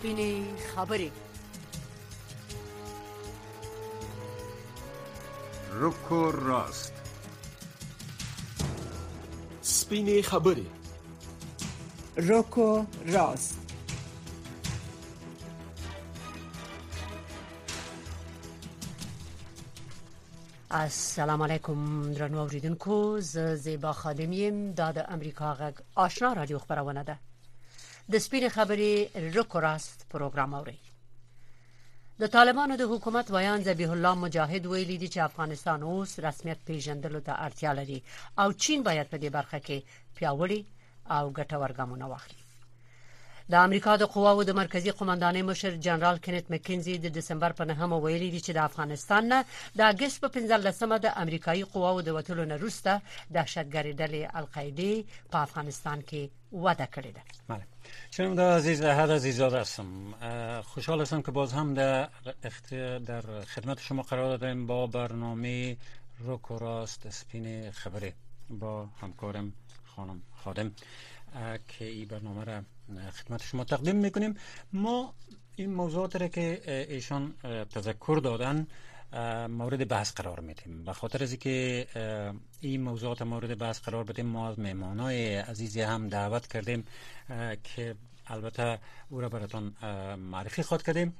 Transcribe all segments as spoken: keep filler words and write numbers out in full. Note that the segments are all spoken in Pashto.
سپینې خبرې. رک و راست. سپینې خبرې. رک و راست. السلام علیکم درنو اوریدونکو، زه زیبا خادم یم. دا د امریکا غږ آشنا رادیو خبرونه ده. د سپینې خبرې رک و راست پروګرام اوري. د طالبانو د حکومت ویان ذبیح الله مجاهد ویلي دي چې افغانستان اوس رسمیت پیژندلو ته اړتیا لري او چین باید په دې برخه کې پیاوړي او ګټور ګامونه واخلي. د امریکا د قواو د مرکزی قومندانۍ مشر جنرال کینت مکینزي د دسمبر په نهمه ویلي دي چې د افغانستان نه د اگست په پنځلسمه د امریکایي قواو د وټلو نه وروسته دهشتګردي ډلې القاعده په افغانستان کې وده کړې ده. بله. شنونده عزیز، احد عزیزاده هستم. خوشحال هستم که باز هم در در خدمت شما قرار داریم با برنامه رک و راست سپین خبری با همکارم خانم خادم که این برنامه را خدمت شما تقدیم میکنیم. ما این موضوعات را که ایشان تذکر دادن مورد بحث قرار میدیم. به خاطر از اینکه این موضوعات مورد بحث قرار بدیم، ما از مهمانای عزیزی هم دعوت کردیم که البته او را براتون معرفی خواهد کردیم.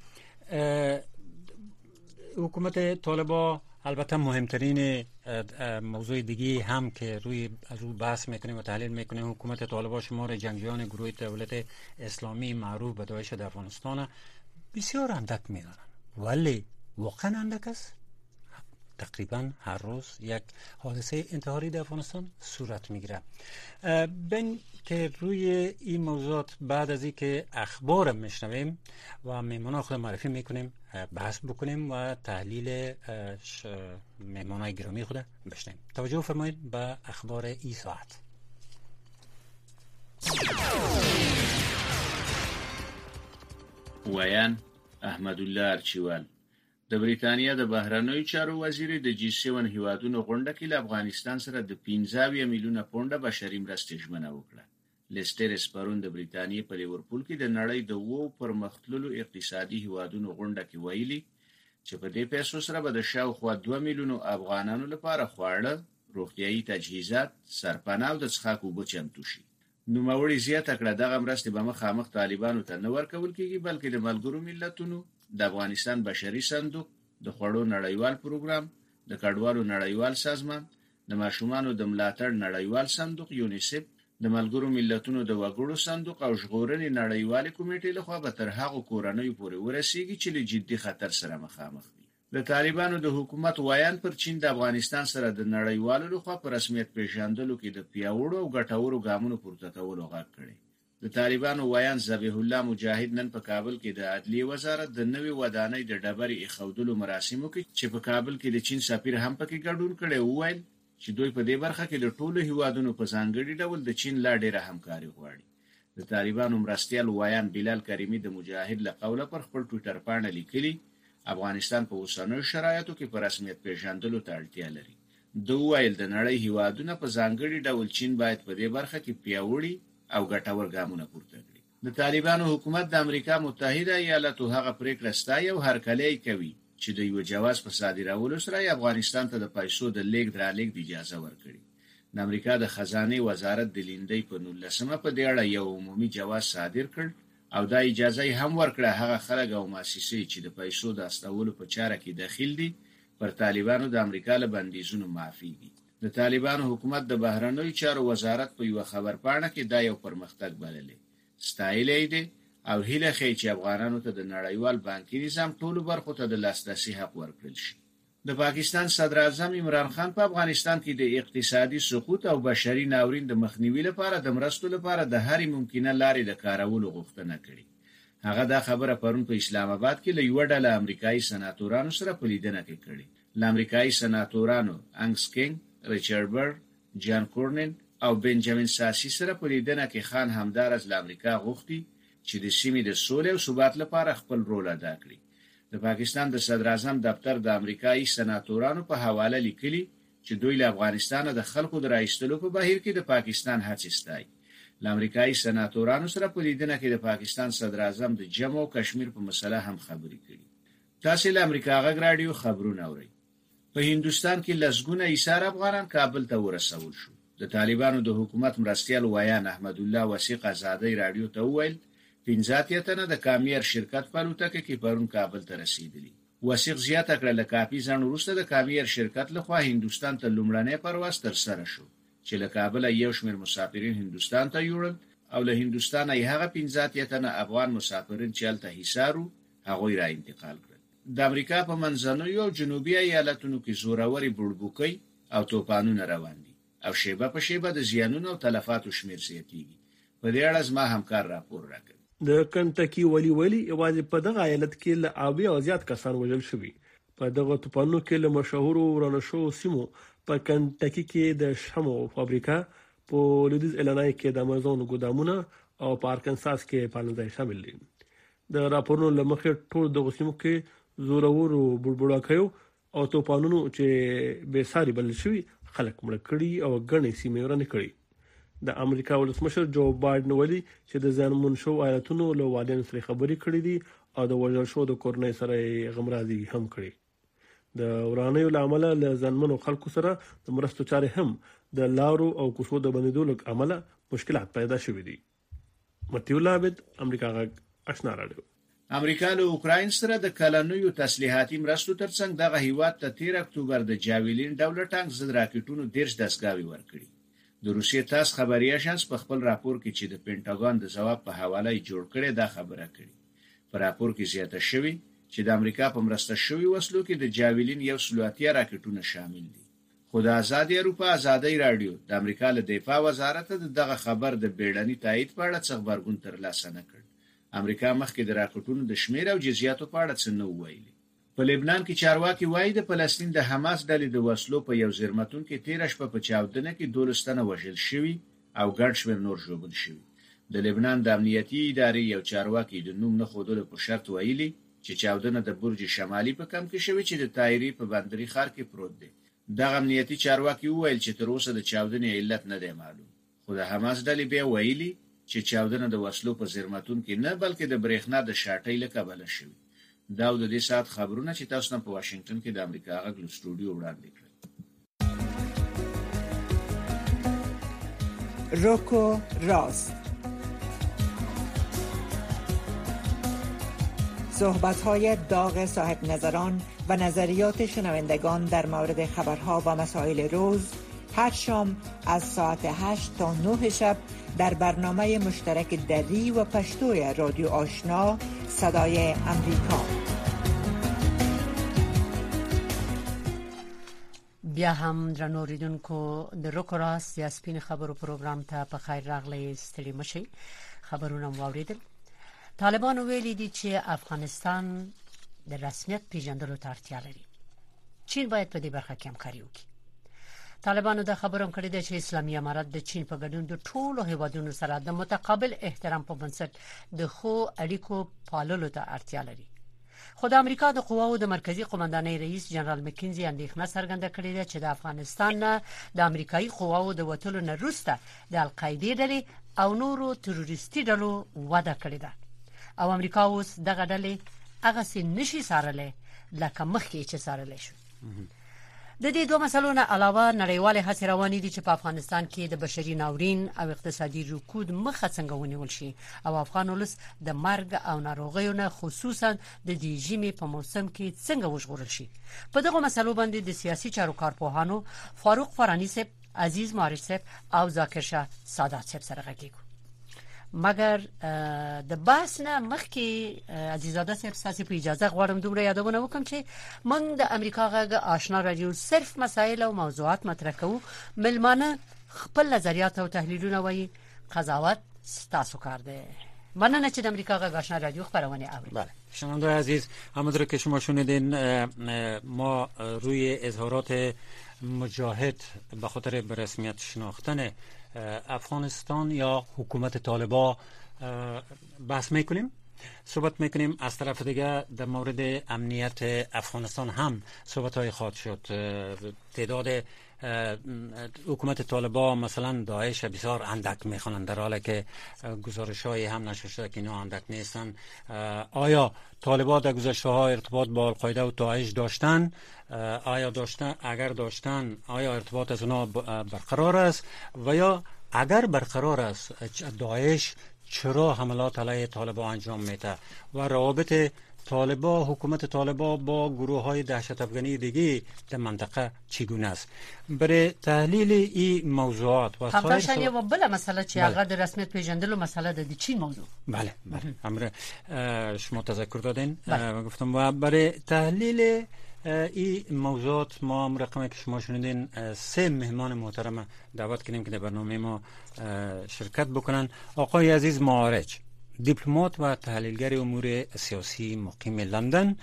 حکومت طالبان البته مهمترین موضوع دیگه هم که روی از او بحث میکنیم و تحلیل میکنیم، حکومت طالبان شمار جنگجویان گروه دولت اسلامی معروف به داعش در افغانستان بسیار اندک میدارن. ولی واقعا اندک است؟ تقریبا هر روز یک حادثه انتحاری در افغانستان صورت میگیره. بین که روی این موضوعات بعد از اینکه اخبار میشنویم و مهمانان خود معرفی میکنیم بحث بکنیم و تحلیل مهمانای گرامی خود بشنویم. توجه فرمایید به اخبار این ساعت. ویان احمد الله ارچیوال د بریتانیا د بهرنیو چارو وزیر د جی سیون هیوادونو غونډه کې له افغانستان سره د پنځه میلیونه پونډه بشري مرستې ژمنه وکړه. لیستر اسپرون د بریتانیې په لیورپول کې د نړۍ د وو پرمختللو اقتصادي هیوادونو غونډه کې ویلي چې په دې پیسو سره به د شاوخوا دوه میلیونو افغانانو لپاره خواړه، روغتیايي تجهیزات، سرپناه او د څښاک اوبه چمتو شي. نوموړي زیاته کړه دغه مرستې به مخامخ طالبانو ته نه ورکول کېږي، بلکې د ملګرو ملتونو، د افغانستان بشري صندوق، د خوړو نړیوال پروګرام، د کډوالو نړیوال سازمان، د ماشومانو د ملاتړ نړیوال صندوق یونیسف، د ملګرو ملتونو د وګړو صندوق او ژغورنې نړیوالې کمیټې لخوا به تر هغو کورنیو پورې ورسیږي چې له جدي خطر سره مخامخ دي. د طالبانو د حکومت ویان پر چین د افغانستان سره د نړیوالو لخوا په رسمیت پیژندلو کې د پیاوړو او ګټورو ګامونو پورته کولو غږ کړی. د طالبانو ویان ذبیح الله مجاهد نن په کابل کې د عدلیې وزارت د نوې ودانۍ د ډبرې ایښودلو مراسمو کې چې په کابل کې د چین سفیر هم پکې ګډون کړی وویل چې دوی په دې برخه کې د ټولو هیوادونو په ځانګړي ډول د چین لا ډېره همکاري غواړي. د طالبانو مرستیال ویان بلال کریمي د مجاهد له قوله پر خپل ټویټر باندې لیکلي افغانستان په اوسنیو شرایطو کې په رسمیت پیژندلو ته اړتیا لري. دوی ویل د نړۍ هیوادونه په ځانګړي ډول چین باید په دې برخه کې پیاوړي او ګټور ګامونه پورته کړي. د طالبانو حکومت د امریکا متحده ایالاتو هغه پریکړه ستایي او هرکلی کوي چې د یو جواز په صادرولو سره افغانستان ته د پیسو د لیږد رالېږد اجازه ورکړي. د امریکا د خزانه وزارت د لیندۍ په نولسمه په دې اړه یو عمومي جواز صادر کړ او دا اجازه هم ورکړه هغه خلک او مؤسسې چې د پیسو د استولو په چاره کې داخل دي پر طالبانو د امریکا له بندیزونو معافي دي. د طالبانو حکومت د بهرنیو چارو وزارت په یو خبر پاڼه کې دا یو پرمختګ بللی ستایلی دی او هیله ښیي چې افغانانو ته د نړیوال بانکي نظام ټولو برخو ته د لاسرسي حق ورکړل شي. د پاکستان صدر اعظم عمران خان په افغانستان کې د اقتصادي سقوط او بشري ناورین د مخنیوي لپاره د مرستو لپاره د هرې ممکنه لارې د کارولو غوښتنه کړې. هغه دا خبره پرون په اسلام آباد کې له یوه ډله امریکایي سناتورانو سره په لیدنه کې کړې. له امریکایي سناتورانو انګس کینګ، ریچارډ برډ، جان کورنن او بنجامین ساسی سره په لیدنه کې خان همدارس له امریکا غوښتي چې د سیمې د سولې او ثبات لپاره خپل رول ادا کړي. د پاکستان د صدر اعظم دفتر د امریکایي سناتورانو په حواله لیکلي چې دوی له افغانستان د خلکو د راایستلو په بهیر کې د پاکستان هڅې ستایي. امریکایي سناتورانو سره په لیدنه کې د پاکستان صدر اعظم د جموں او کشمیر په مسله هم خبرې کړې. تاسو له امریکا غږ رادیو خبرونه اورئ. په هندستان کې لسګونه ایثار افغانان کابل ته ورسول شو. د طالبانو د حکومت مرستیال ویان احمد الله وثیق آزادۍ رادیو ته وویل پنځه اتیا تنه د کامیار شرکت په الوتکه کې پرون کابل ته رسیدلی. وثیق زیاته کړه له کافي ځان وروسته د کامیار شرکت لخوا هندستان ته لومړنی پرواز ترسره شو چې له کابل یو شمېر مسافرین هندستان ته یوړل او له هندستان یې هغه پنځه اتیا تنه افغان مسافرین چې هلته حصارو هغوی را انتقال کړل. د امریکا په منځنیو او جنوبي ایالتونو کې زوروري بوړبوکۍ او توپانونه روان دي او شیبه په شیبه د زیانونو او تلفاتو شمیر زیاتېږي. په دې اړه زما همکار راپور راکړ. د کنټکی ولی ولی یوازې په دغه ایالت کې له اویا او زیات کسان وژل شوي. په دغه توپانونو کې له مشهور ورانه شو سیمو په کنټکی کې د شمو فابریکا، په لویدیز ایلانای کې د امازون ګودامونه او په ارکنساس کې پالنځای شامل دي. د راپورونو لمخې ټول دغه سیمو کې زورورو بوړبوړاکیو او توپانونو چې به ساري بل شوي خلک مړ کړي او غني سیمې ورانه کړي. د امریکا ولسمشر جو بایدن ویلي چې د ځانمون شو ایالتونو له والدین سره خبرې کړې دي او د وژل شو د کورنۍ سره غمرازي هم کړې. د ورانیو لامل له ځانمنو خلکو سره د مرستو چارې هم د لارو او کوڅو د بندیدو له امله مشکلات پیدا شوې دي. متیو لابد، امریکا غږ آشنا رادیو. امریکا له اوکراین سره د کلنویو تسلیحاتي مرستو ترڅنګ دغه هیواد ته تیر اکتوبر د جاویلین ډول ټانک ضد راکټونو دیرش دستګاوې ورکړي. د روسیې تاس خبري اژانس په خپل راپور کې چې د پینټاګون د ځواب په حواله یې جوړ کړي دا خبره کړې. په راپور کې زیاته شوی چې د امریکا په مرسته شوی وسلو کې د جاویلین یو سل اتیا راکټونه شامل دي. خو د آزادۍ اروپا آزادۍ رادیو د امریکا له دفاع وزارت دغه خبر د بیړني تایید په اړه څه خبرګون ترلاسه نه کړ. امریکا مخکې د راکټونو د شمیر او جزئیاتو په اړه څه نه ویلي. په لبنان کې چارواکي وایي د فلسطین د حماس ډلې د وسلو په یو زیرمتون کې تیر شپه په چاودنه کې دولس تنه وژل شوي او ګڼ شمېر نور ژوبل شوي. د لبنان د امنیتي ادارې یو چارواکي د نوم نه ښودلو په شرط ویلي چې چاودنه د برج شمالي په کمپ کې شوې چې د تایری په بندري ښار کې پروت دی. دغه امنیتي چارواکي وویل چې تر اوسه د چاودنې علت نه دی معلوم. خو د حماس ډلې بیا ویلي چې چاودنه د وسلو په زیرمتون کې نه بلکې د برېښنا د شاټۍ له کبله شوې. دا د دې سات خبرونه چې تاسو په واشنگټن کې د امریکا غږ له سټوډیو وړاندې کړل. روکو راست، صحبت‌های داغ صاحب نظران و نظریات شنوندگان در مورد خبرها و مسائل روز هر شام از ساعت هشت تا نه شب در برنامه مشترک دری و پشتوی رادیو آشنا صدای امریکا. بیا هم درنو اوریدونکو د روکو راست یا سپین خبرو پروګرام ته په خیر راغلی. ستړي مشئ. خبرونه مو واوریدل. طالبان ویلي دي چې افغانستان د رسمیت پیژندلو ته اړتیا لري. چین باید په دې برخه کې همکاري وکړي. طالبانو د خبرو کړي د چې اسلامي امارت د چین په ګډون د ټولو هیوادونو سره د متقابل احترام په بنسټ د خو اړیکو پاللو ته اړتیا لري. خو د امریکا د قواو د مرکزی قومندانۍ رئیس جنرال مکینزي اندېښنه څرګنده کړې ده چې د افغانستان نه د امریکایي قواو د وټلو نه وروسته د القاعده ډلې او نورو تروریستي ډلو وده کړې ده او امریکا اوس دغه ډلې هغه سي نشي سارلې لکه مخکې چې سارلې شو. د دې دوه مسلو نه علاوه نړیوال هڅې روانې دي چې په افغانستان کې د بشري ناورین او اقتصادي رکود مخه څنګه ونیول شي او افغان ولس د مرګ او ناروغیو نه خصوصا د دې ژمي په موسم کې څنګه وژغورل شي. په دغه مسلو باندې د سیاسي چارو کارپوهانو فاروق فرانی صاحب، عزیز مارش صاحب او ذاکر شاه سادات صاحب سره غږیږو. مګر د بحث نه مخکې عزیزاده صاحب تاسو په اجازه غواړم دومره یادونه وکم چې موږ د امریکا غږ آشنا رادیو صرف مسایل او موضوعات مطرح کوو. ملمانه خپل نظریات او تحلیلونه وایي، قضاوت تاسو کار دی. مننه چې د امریکا غږ آشنا رادیو خبرونه اورید. بله شنونده عزیز، همونطور که شما شنیدین ما روی اظهارات مجاهد به خاطر به رسمیت شناختن افغانستان یا حکومت طالبان بحث میکنیم، صحبت میکنیم. از طرف دیگه در مورد امنیت افغانستان هم صحبت های خواهد شد. تعداد حکومت طالبان مثلا داعش بسیار اندک میخوانند، در حالی که گزارش‌های هم نشر شده که اینا اندک نیستن. آیا طالبان در گذشته‌ها ارتباط با القاعده و داعش داشتن؟ آیا داشتن؟ اگر داشتن آیا ارتباط از اونا برقرار است؟ و یا اگر برقرار است داعش چرا حملات علیه طالبان انجام میده و روابط طالبان، حکومت طالبان با گروه های دهشت افغانی دیگه در منطقه چگونه است؟ برای تحلیل این موضوعات و همداشتن سوال... یه بله مسئله چی اگر در رسمیت پیژندل و مسئله در چین موضوع بله بله امر شما تذکر دادین و گفتم و برای تحلیل این موضوعات ما هم رقمی که شما شنیدین سه مهمان محترم دعوت کنیم که در برنامه ما شرکت بکنن. آقای عزیز معارج، دیپلمات و تحلیلگر امور سیاسی مقیم لندن،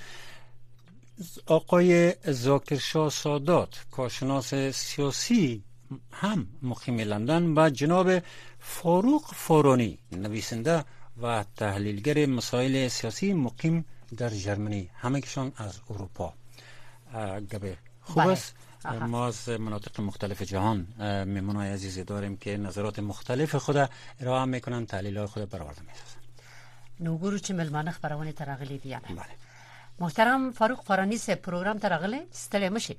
آقای ذاکرشاه سادات، کارشناس سیاسی هم مقیم لندن، و جناب فاروق فورانی، نویسنده و تحلیلگر مسائل سیاسی مقیم در ژرمنی، همه کشان از اروپا. گبه خوب است. ما از مناطق مختلف جهان مهمانای عزیزی داریم که نظرات مختلف خود ارائه میکنن، تحلیلات خود برآورده میسازن. نوگورو چه ملمانه خبرونه ترغلی دیانه. بله. محترم فاروق فورانی سے پروگرام ترغله ستله مشي.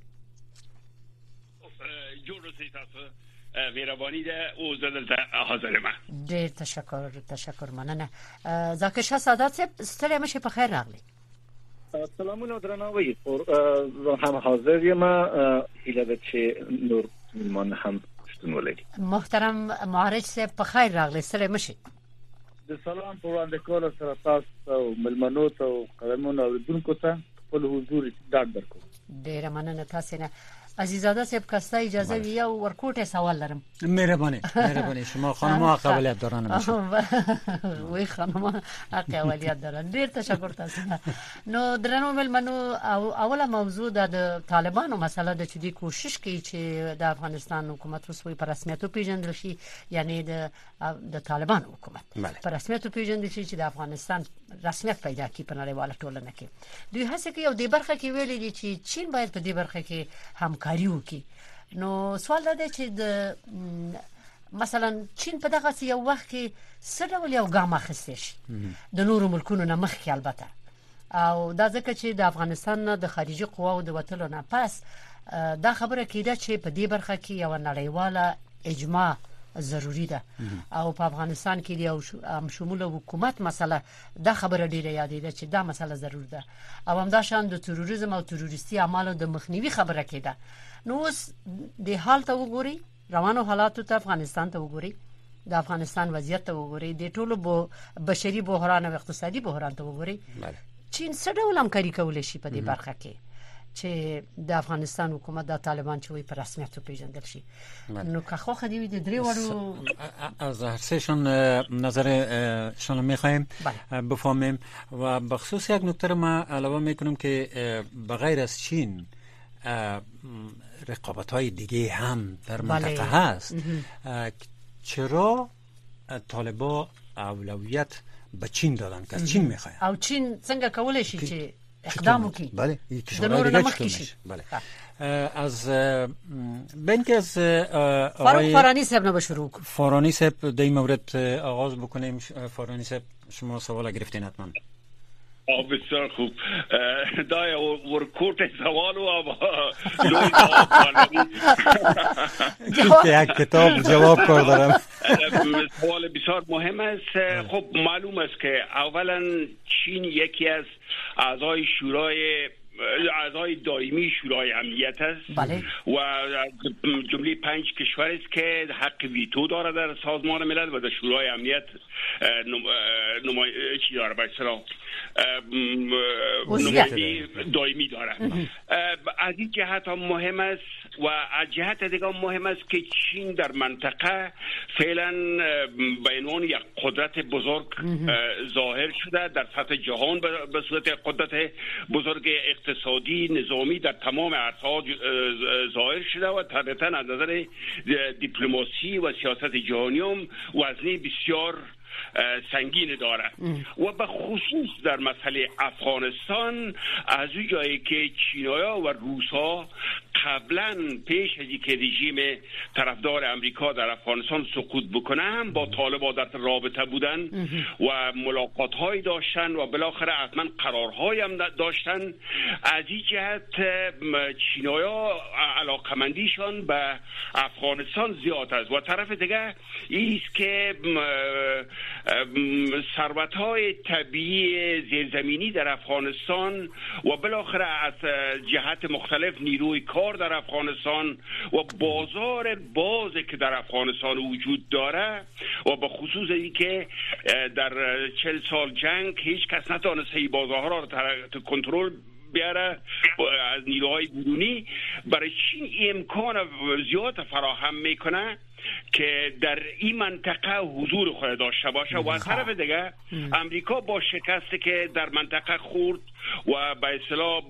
جور تاسو ویروانی ده او زدل حاضر ما. ډیر تشکر تشکر مننه. ذاکرشاه سادات سے ستله مشي په خیر راغلی. سلامونه درناوی هم حاضر یم هیله ده چې نور ملمان هم شتون ولري. محترم معارج سے په خیر راغلی ستله مشي. د سلام په وړاندې کول سره تاسو او ملمنو ته او قدمونو اوریدونکو ته خپل حضور ډاډ درکوم. ډیر مننه تاسو نه. عزیزاده صاحب کاستا اجازه وی او ورکوټه سوال لرم. مهرباني مهرباني شما خانم قابلیت دارن باشه. وی خانم قابلیت دارن. ډیر تشکر تاسو. نو درنو ملمنو اوله موضوع د طالبانو مسله د چې دی کوشش کوي چې د افغانستان حکومت رسوي په رسمیت پیژندل شي، یعنی د د طالبان حکومت په رسمیت پیژندل شي چې د افغانستان رسمیت پیدا کړي په نړیواله ټولنه کې. دوی هڅه کوي او د برخه کې ویلي دي چې چین باید په دې برخه کې همکاري وکړي. نو سوال دا دی چې د مثلا چین په دغه یو وخت کې څه ډول یو ګام اخیستی شي د نورو ملکونو نه مخکې، البته او دا ځکه چې د افغانستان نه د خارجي قواو د وتلو نه پس دا خبره کېده چې په دې برخه کې یو نړیواله اجماع ضروری ده او په افغانستان کې یو شمول حکومت مسله دا خبره ډیره یادېده چې دا مسله ضرور ده او همدا شان د تروریزم او تروریستي اعمالو د مخنیوي خبره کېده. نو اوس د حال ته وګوري، روانو حالاتو ته، افغانستان ته وګوري، د افغانستان وضعیت ته وګوري، د ټولو بو بشري بحران او اقتصادي بحران ته وګوري، چین څه ډول همکاري کولی شي په دې برخه کې چې د افغانستان حکومت د طالبان چې وي په رسمیت پیژندل شي؟ نو که خو خدي د درې وړو از هر سهشون نظر شون میخوایم بفهمیم و بخصوص یک نکته ما علاوه میکنم که بغیر از چین رقابت‌های دیگه هم در منطقه هست. چرا طالبان اولویت به چین دادن که چین میخواد او چین څنګه کولای شي چې اقدام وکړي؟ بله د نور نه مخکې شي. بله از بین که از فاروق فورانی صاحب نه شروع فورانی صاحب در این مورد آغاز بکنیم. فورانی صاحب شما سوال گرفتین حتما. آه بسیار خوب. دای ورکوت سوال و یک کتاب جواب کار دارم. سوال بسیار مهم است. خب معلوم است که اولا چین یکی از اعضای شورای اعضای دائمی شورای امنیت است. بله. و جمله پنج کشور است که حق ویتو داره در سازمان ملل و در شورای امنیت نمای چی داره به اصطلاح نمایندگی دائمی داره. از این جهت هم مهم است و از جهت دیگه مهم است که چین در منطقه فعلا به عنوان یک قدرت بزرگ ظاهر شده در سطح جهان به صورت قدرت بزرگ اقتصادی نظامی در تمام عرصه‌ها ظاهر شده و طبعاً از نظر دیپلماسی و سیاست جهانی هم وزنی بسیار سنگین داره و به خصوص در مسئله افغانستان از اون جایی که چینایا و روسا قبلا پیش از اینکه رژیم طرفدار امریکا در افغانستان سقوط بکنه هم با طالبان در رابطه بودن و ملاقات های داشتن و بالاخره حتما قرارهای هم داشتن. از این جهت چینایا علاقمندیشان به افغانستان زیاد است و طرف دیگه ایست که ثروت های طبیعی زیرزمینی در افغانستان و بالاخره از جهت مختلف نیروی کار در افغانستان و بازار بازی که در افغانستان وجود داره و به خصوص این که در چهل سال جنگ هیچ کس نتوانست این بازارها را تحت کنترل بیاره از نیروهای بیرونی، برای چین امکان زیاد فراهم میکنه که در این منطقه حضور خود داشته باشه و از طرف دیگه امریکا با شکستی که در منطقه خورد و به اصطلاح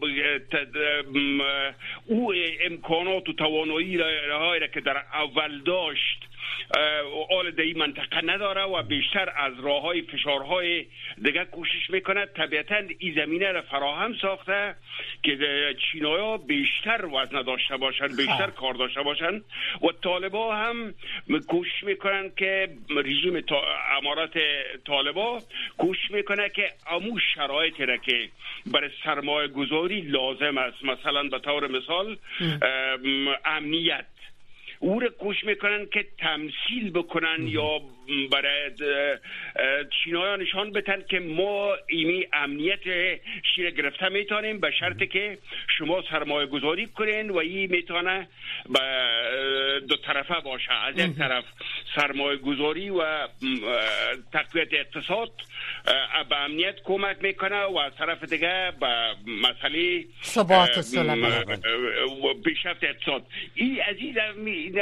او امکانات و توانایی را که در اول داشت آل در این منطقه نداره و بیشتر از راه های فشارهای دیگه کوشش میکنه. طبیعتا این زمینه را فراهم ساخته که چینایا بیشتر وزن داشته باشن، بیشتر کار داشته باشن و طالبا هم کوشش میکنن که رژیم امارات طالبا کوشش میکنه که امو شرایطی را که برای سرمایه گذاری لازم است، مثلا به طور مثال امنیت، او را کوشش میکنن که تمثیل بکنن یا برای چینایا نشان بدن که ما ایمی امنیت شیر گرفته میتونیم به شرطی که شما سرمایه گذاری کنین و این میتونه به دو طرفه باشه. از یک طرف سرمایه گذاری و تقویت اقتصاد به امنیت کمک میکنه و از طرف دیگه به مسئله ثبات و صلح و پیشرفت اقتصاد. این از این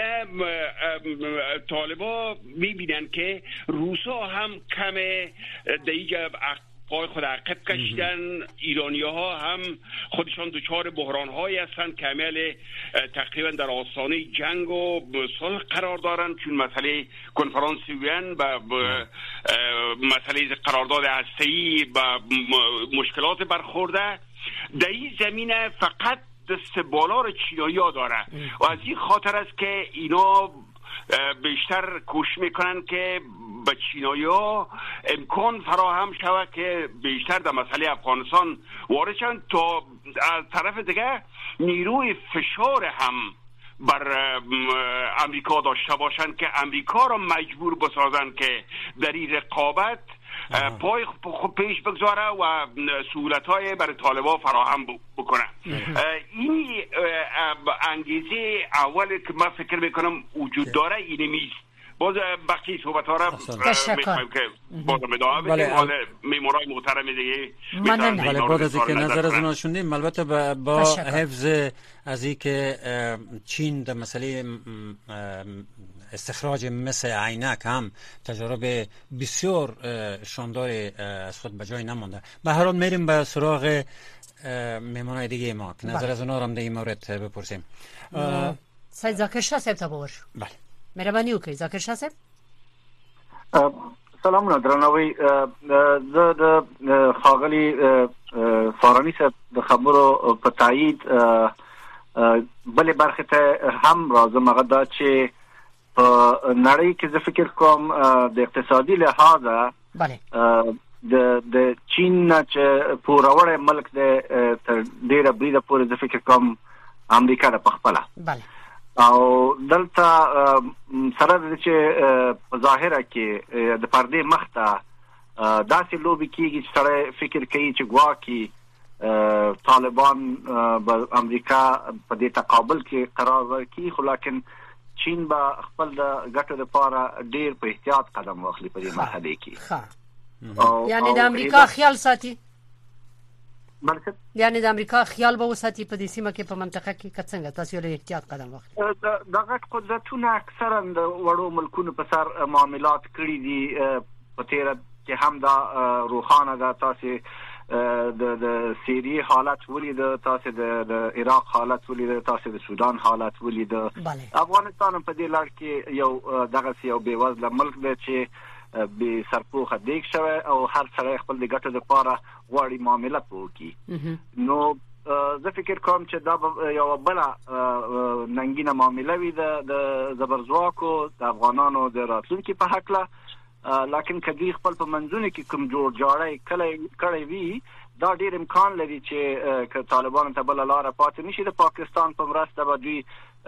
طالبا میبینن که روسا هم کم دیگه پای خود عقب کشیدن، ایرانی ها هم خودشان دچار بحران هایی هستند که عمل تقریبا در آستانه جنگ و صلح قرار دارند، چون مسئله کنفرانس وین و مسئله قرارداد هسته‌ای و مشکلات برخورده. در این زمینه فقط دست بالا را چینایی‌ها داره و از این خاطر است که اینا بیشتر کوشش میکنن که به چینایی‌ها امکان فراهم شود که بیشتر در مسئله افغانستان وارد شوند تا از طرف دیگه نیروی فشار هم بر امریکا داشته باشند که امریکا را مجبور بسازند که در این رقابت پای خوب پیش بگذاره و سهولت‌های برای طالبان فراهم بکنه. این انگیزه اولی که من فکر میکنم وجود داره اینه میست. باز بقیه صحبت ها را میخوایم که باز مدام بدیم حال میمورای محترم دیگه بله. بعد از اینکه نظر از اونا شنیدیم البته با حفظ از اینکه چین در مسئله استخراج مس عینک هم تجربه بسیار شاندار از خود به جای نمانده. به هر حال میریم به سراغ مهمانای دیگه ما که نظر از اونا را هم در این مورد بپرسیم. سید زاکر شاه صاحب تا باور. بله. مهرباني وکړئ زاکر شاه صاحب. سلامونه درناوی. زه د ښاغلي فاراني صاحب د خبرو په تایید بلې برخې ته هم راځم. هغه دا چې په نړۍ کې زه فکر کوم د اقتصادي لحاظه د د چین نه چې پوروړی ملک دی تر ډېره بریده پورې زه فکر کوم امریکا ده په خپله. بله. او دلته سره د چې په ظاهره کې د پردې مخته داسې لوبې کېږي چې سره فکر کوي چې ګواکې طالبان به امریکا په دې تقابل کې قرار ورکړي، خو لیکن چین به خپل د ګټو لپاره ډېر په احتیاط قدم واخلي په دې مرحله کې. یعنې د امریکا خیال ساتي، بلکې یعنې د امریکا خیال به وساتي په دې سیمه کې په منطقه کې که څنګه تاسو له احتیاط قدم واخلي. د غټ قدرتونه اکثرا د وړو ملکونو په سر معاملات کړي دي. په تیره کې هم دا روښانه ده. تاسو د د سیریې حالت ولید، تاسو د عراق حالت ولید، تاسو د سودان حالت ولید. افغانستان په دې لړ کې یو دغه یو بیوزله ملک دی چې به سرپوخه دیګ شوی او هر سړی خپل د ګټو لپاره غواړي معاملات وکړي. نو زه فکر کوم چې دا یو بل ننګینه معامله وي د زبرځواکو د افغانانو د راتلونکي په حق له، لکن کدی خپل په منځونه کې کوم جوړ جاړی کړی کړی وي دا ډیر امکان لري چې ک طالبان ته بل لار پاتې نشي. د پاکستان په مرسته به دوی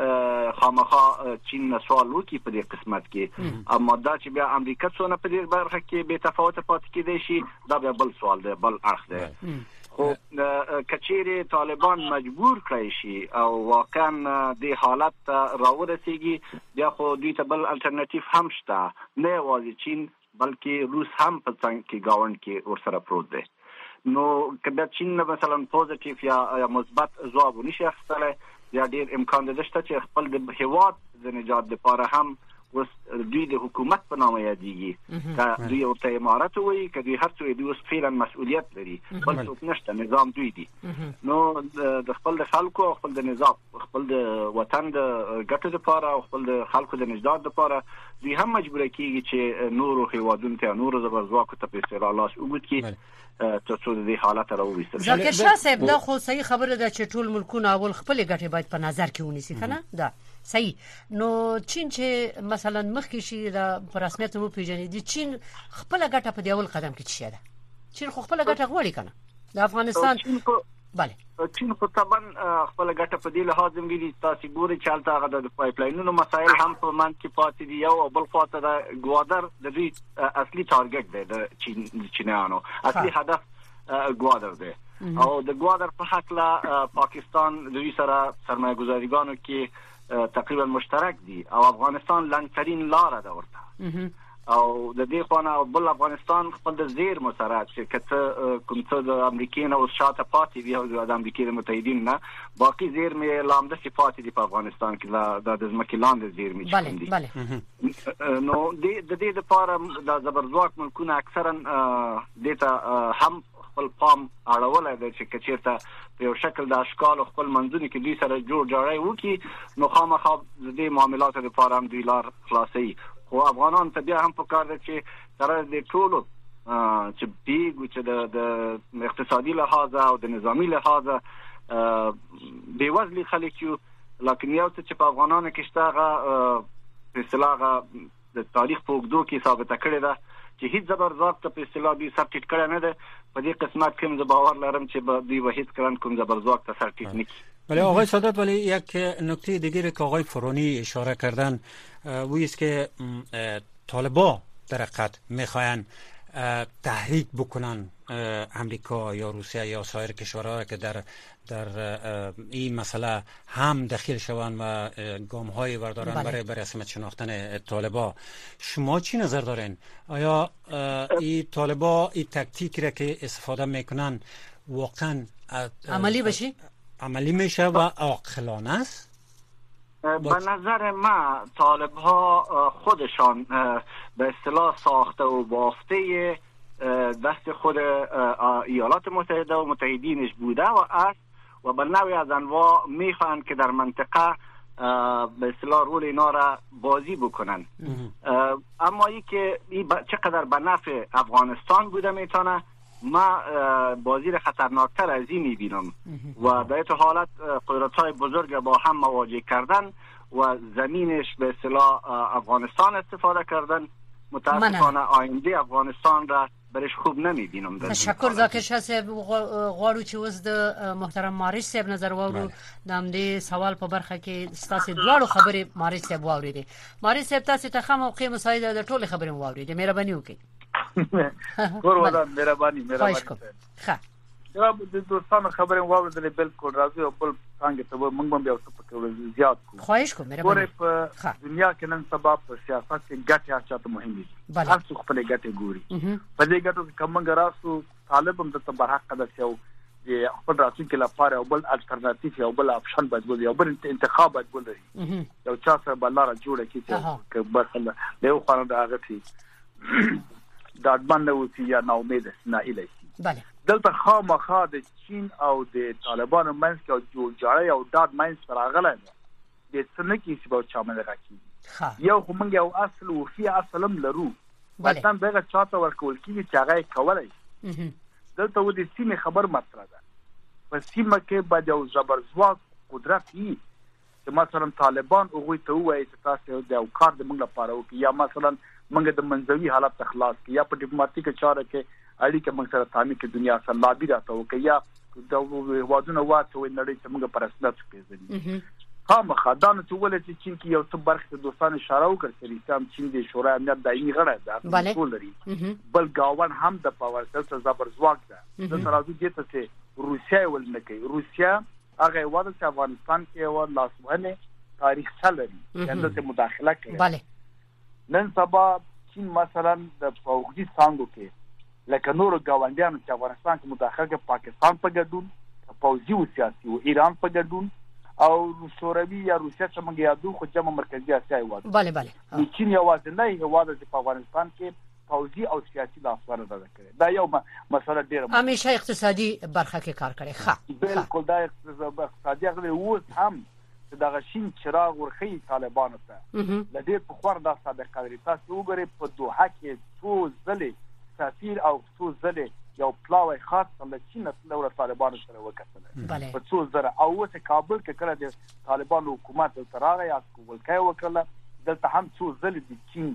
خامخا چین نه سوال وکړي په دې قسمت کې، اما دا چې بیا امریکا څونه په دې برخه کې به تفاوت پاتې کېدای شي دا بیا بل سوال دی، بل اړخ دی. خو کچېره طالبان مجبور کړی شي او واقعا د حالت راورسیږي بیا خو دوی ته بل الټرنیټیو هم شته، نه یوازې چین بلکې روس هم په څنګ کې گاوند کې ورسره پروت دی. نو کله چین مثلا پوزټیو یا مثبت ځواب ونشي اخیستلی یا ډیر امکان ده چې خپل د هیواد د نجات لپاره هم اوس دوی د حکومت په نامه یادېږي، که دوی ورته امارت وایي که دوی هر څه دوی اوس فعلا مسؤلیت لري، بل څوک نشته، نظام دوی دی. نو د خپل د خلکو او خپل د نظام خپل د وطن د ګټو لپاره او خپل د خلکو د نجات لپاره دوی هم مجبور کیږي چې نورو هیوادونو ته نورو زبرځواکو ته په اصطلاح لاس وګد کی ته څو د حالت راوېستل. ذکر شاه صاحب دا خو صحیح خبره ده چې ټول ملکونه اول خپل ګټې باید په نظر کې ونیسي کنه، دا صحیح. نو چین چې مثلا مخکې شي دا په رسمیت مو پیژنې دي، چین خپل ګټه په دی اول قدم کې چي ده، چین خو خپل ګټه غواړي کنه د افغانستان. بله چین خو طبعا خپل ګټه په دې لحاظ هم ویلي، تاسو ګورئ چې هلته هغه د پایپ لاینونو مسایل هم په منځ کې پاتې دي، یو او بل خواته د ګوادر د دوی اصلي ټارګټ دی د چین چینیانو اصلي هدف ګوادر دی او د ګوادر په حق له پاکستان د دوی سره سرمایه ګذاریګانو کې تقریبا مشترک دي او افغانستان لنډترین لار ده ورته او د دې خونه بل افغانستان خپل د زیرمو سره چې کته کوم څه د امریکا نه او شاته پاتې دي او د امریکا متحدین نه باقي زیرمې لامده صفات دي په افغانستان کې د ځمکې لاندې زیرمې دي. بله نو د دې لپاره د زبرځواک ملکونه اکثرا دته هم خپل پام اړولای دی چې کچېرته په یو شکل د اشکال خپل منځونه کې دوی سره جوړ جاړی وکړي نو خامخا د دې معاملاتو لپاره هم دوی لار خلاصي. خو افغانان ته بیا هم پکار دي چې سره د ټولو چې بیګو چې د اقتصادي لحاظ او د نظامی لحاظ به وزلي خلک یو، لکه یو څه چې په افغانانو کې شته هغه په اصطلاح د تاریخ په اوږدو کې ثابته کړې ده چې هیڅ زبرځواک ته په اصطلاح دوی سر ټیټ کړی نه ده. په دې قسمت کې زه باور لرم چې دوی به هیڅ کله کوم زبرځواک ته سر ټیټ نه کړي. ولی آقای سادات، ولی یک نکته دیگری که آقای فرانی اشاره کردن وی است که طالبا در حقیقت میخواین تحریک بکنن امریکا یا روسیه یا سایر کشورها که در در این مسئله هم دخیل شوند و گام های بردارن برای به رسمیت شناختن طالبا. شما چی نظر دارین؟ آیا این طالبا این تکتیکی را که استفاده میکنن واقعا عملی بشی؟ عملی میشه و عاقلانه است؟ به نظر ما طالب ها خودشان به اصطلاح ساخته و بافته دست خود ایالات متحده و متحدینش بوده و است و به نوعی از انواع میخواهند که در منطقه به اصطلاح رول اینا را بازی بکنن. اما ای که ای چقدر به نفع افغانستان بوده میتونه، ما بازی را خطرناکتر از این میبینم و در این حالت قدرت‌های بزرگ با هم مواجه کردن و زمینش به اصطلاح افغانستان استفاده کردن. متاسفانه آینده افغانستان را برش خوب نمیبینم. تشکر ذاکر شاه صاحب. غواړو چې اوس د محترم مارش صاحب نظر واورو د همدې سوال په برخه کې ستاسو دواړو خبرې مارش صاحب واورېدې. مارش صاحب تاسو ته خامو موقع مساعده د ټولې خبرې واورېدې، مهرباني وکړئ. ورته مهرباني مهرباني ښه جواب د دوستانو خبرې واورېدلې بالکل راځي او بل څنګه ته موږ هم بیا څه پکې زیات کوو. خواهش کوم مهرباني. په دنیا کې نن سبا په سیاست کې ګټه اچاته مهم دي، هر څوک خپل ګټه ګوري. په دې ګټو کې کوم راسو طالب هم د تبرحق د شو د خپل راتلونکي لپاره او بل الټرناتیو او بل اپشن باید ولري او بل انتخاب باید ولري. یو چا سره بلاره جوړه کیږي چې بس له یو خانه د هغه تی دا باندې وسی یا نو امید نه اله شي. بله دلته خامخا د چین او د طالبانو منځ کې جوړ جاړی او داد منځ راغلی دی د څنګه کې چې به چا منځ راکې یو خو موږ یو اصل او فی اصلم لرو وطن دغه چاته ورکول کیږي چې هغه کولای شي. دلته و دې سیمه خبر مطرح ده په سیمه کې به یو زبرځواک قدرت وي چې مثلا طالبان هغه ته وایي چې تاسو د یو کار د موږ لپاره وکړي یا مثلا موږ د منځوي حالت تخلاص کې یا په ډیپلوماټیک چاره کې اړیکه موږ سره تعمیر کې دنیا سره لابي راته وکړي یا د وادونه واته وي نړۍ چې موږ پر اساس پیژني. خامخا دا نو چې ولې چې چین کې یو څه برخه د دوستانو اشاره وکړ چې سم چین د شورای امنیت دایمي غړی ده ټول لري بل گاون هم د پاور سره زبرځواک ده. د ترازو دې ته چې روسیا ول نه کوي. روسیا هغه وایي چې افغانستان کې یو لاسوهنه تاریخ لري چې د مداخله کوي. بله نن سبا چین مثلا د فوقي څنګه کې لکه نور گاونډیانو چې افغانستان کې مداخله کوي پاکستان په ګډون پوځي او سیاسي او ایران په ګډون او شوروي یا روسیا چې موږ یادو خو جمع مرکزی اسیا یوازې. بله بله چین یوازې نه یوازې چې په افغانستان کې پوځي او سیاسي لاسوهنه ده کړې. دا یو مسله ډیره همیشه اقتصادي برخه کې کار کړي. ښه بالکل دا اقتصادي هغه اوس هم چې دا غشین چراغ ورخي طالبانو ته لدې په خور دا سابقه لري. تاسو وګورئ په دوحه کې څو ځلې سفیر او څو ځلې یو پلاوی خاص له چین له طالبانو سره وکړل په څو زره او اوس کابل کې کړه د طالبانو حکومت تر هغه یا ولکای وکړه دلته هم څو ځلې د چین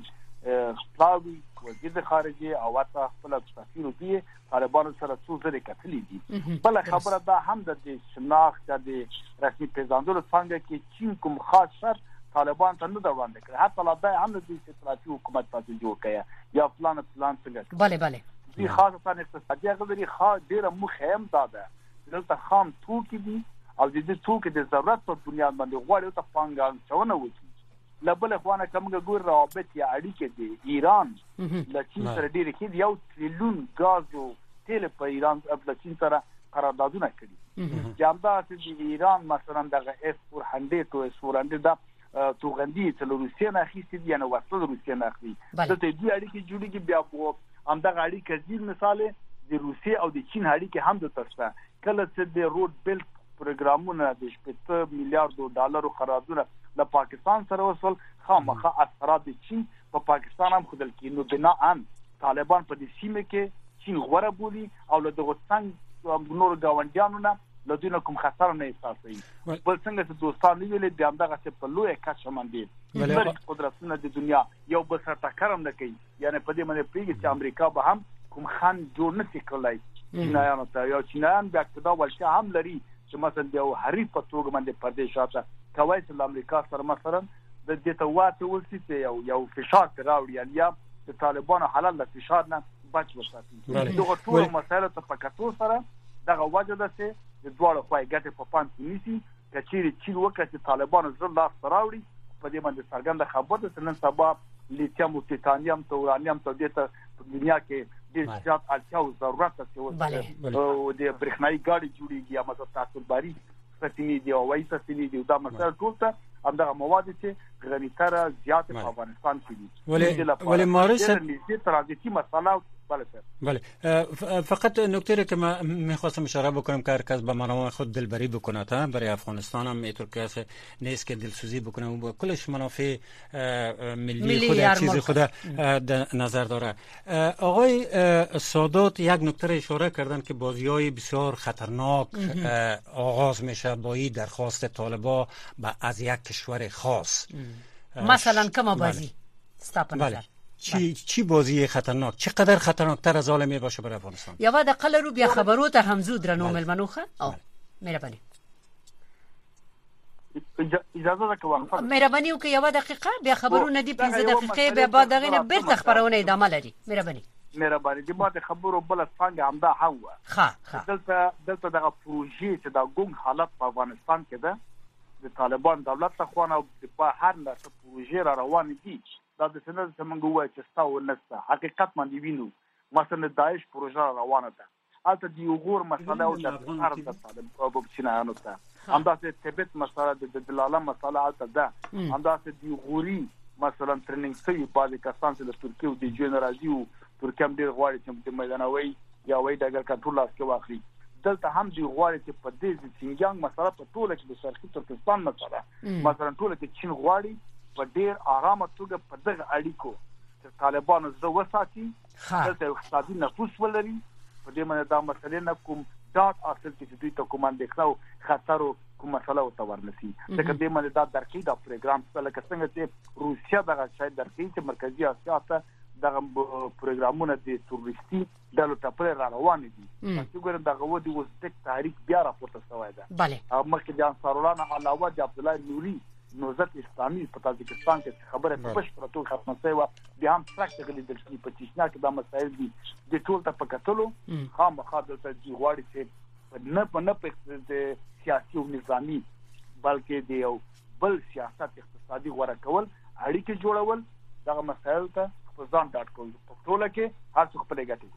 پلاوی وزیر خارجه او واته خپل سفیر دی طالبانو سره څو ځلې کتلې دي. بل خبره دا هم د شناخت د رسمي پیژندلو څنګه کې چین کوم خاص شر طالبان ته نه وړاندې کړ حتی لا دا هم د استراتیژي حکومت تاسو جوړ کړي یا پلان پلان څنګه. بله بله دي خاصه اقتصادي غوړي خا ډیره مهم ده دلته خام توکي دي او د دې توکي د ضرورت په بنیاد باندې غوړي ته پانګان چونه وځي. لبل خوانه کومه ګور رابط یا اړیکې دي ایران د چین سره ډیره کې یو تریلیون غاز او تیل په ایران په چین سره قراردادونه کړي. جامدا چې د ایران مثلا دغه اس اربعمية او اس اربعمية دا توغندي چې روسیا نه اخیستي دي نه وسله روسیا نه اخلي. د دې اړیکې جوړیږي بیا په همدغه اړیکې ځین مثال د روسیا او د چین اړیکې هم د ترسره کله چې د روډ بیلټ پروګرامونه د شپږ میلیارډ ډالر قراردادونه د پاکستان سره وصل خامخا اثرات د چین په پاکستان هم خدل کې نو بنا ان طالبان په دې سیمه کې چین غوړه بولی او له دغه څنګه نور گاونډیانو نه له دې کوم خطر نه احساسوي. بل څنګه چې دوستان ویلې بیا همدغه څه په لوی کچه باندې د قدرتونو د دنیا یو بل سره ټکرم نه کوي. یعنی په دې باندې پیږي چې امریکا به هم کوم خان جوړ نه کړلای چینایانو ته یا چینایان بیا کدا ولشي هم لري چې مثلا یو حریف په توګه باندې پردې شاته کوي چې امریکا سره مثلا د دې ته واته ولسی چې یو یو فشار راوړي یا یا د طالبانو حلال د فشار نه بچ وساتي. دغه ټول مسایل ته پکاتو سره دغه وجه ده چې د دوړو خوای ګټه په پام کې نیسي کچېری چین وکړي چې طالبانو زړه لاس راوړي په دې باندې څرګنده خبره ده نن سبا لیتیم او تیتانیم ته اورانیم ته د دنیا کې د زیات اړتیا او ضرورت ته او د برېښنايي ګاډي جوړیږي یا مثلا تاسو باري ستنی دی او وایي ستنی دی دا مثلا ټول ته همدغه مواد چې غنیتره زیات په افغانستان کې دي. ولی ولی مارس دې تراژیدی مسئله بله بله فقط نکته که من میخواستم اشاره بکنم که هر کس به منافع خود دلبری بکنه تا برای افغانستان هم اینطور که نیست که دلسوزی بکنه و کلش منافع ملی خود یک چیز خود در نظر داره. آقای سادات یک نکته اشاره کردن که بازی‌های بسیار خطرناک آغاز میشه با این درخواست طالبان از یک کشور خاص. مثلا کما بازی استاپ نظر چی چی بازی خطرناک چقدر خطرناکتر از عالمی باشه برای افغانستان؟ یا بعد قل رو بیا خبرو ته هم زود رنو ملمنوخه او مهربانی اجازه ده که وقفه مهربانی او که یو دقیقه بیا خبرو ندی پنځه دقیقې به بعد دغه بیرته خبرونه ادامه لري. مهربانی مهربانی دې ما د خبرو بل څنګه همدا هوا ها ها دلته دلته دغه پروژې چې دا ګونګ حالت په افغانستان کې ده د طالبان دولت ته خوانه او په هر لاسه پروژې را روان دي دا د سند څنګه وایي چې تاسو نسته حقیقت باندې وینو مثلا داعش پروژه روانه ده البته دی وګور مسله او د هر د طالب او چینایانو ته همداسې تبت مسله د دلاله مسله البته ده همداسې دی غوري مثلا ټریننګ سوي په کسان چې د ترکیه او د جنرالي او ترکیه ډیر غواړي چې د میدانوي یا وای دغه کنټرول لاس کې واخلي. دلته هم دی غواړي چې په دې سینګیانګ مسله په ټوله کې د شرقي ترکستان مسله مثلا ټوله کې چین غواړي په ډیر آرامه توګه په دغه اړیکو چې طالبان زړه وساتي دلته اقتصادي نفوذ ولري په دې باندې دا مسلې نه کوم ډاټ اصل چې دوی ته کوم اندېښنه خطر او کوم مسله او تورنسي ځکه دې باندې دا درکې دا پروګرام څه څنګه چې روسیا دغه شاید درکې چې مرکزی اسیا ته دغه پروګرامونه د تورستي د لټپره را روان دي چې ګورم دغه ودی وزبک تاریخ بیا راپورته شوی ده بله او مخکې د انصارالله نه علاوه د عبد الله نوري نوزت اسلامي په تاجکستان کې خبره په بشپړه توګه ختمه شوې و بیا هم پراکټیکلی د شي په چشنا کې دا مسایل دي د ټول ته پکاتلو خامخا دلته دی غواړي چې نه په نه په د سیاسي او نظامی بلکې د یو بل سیاست اقتصادي غوړه کول اړیکې جوړول دا مسایل ته په ځان ډاټ کول په ټول کې هر څه خپل ګټه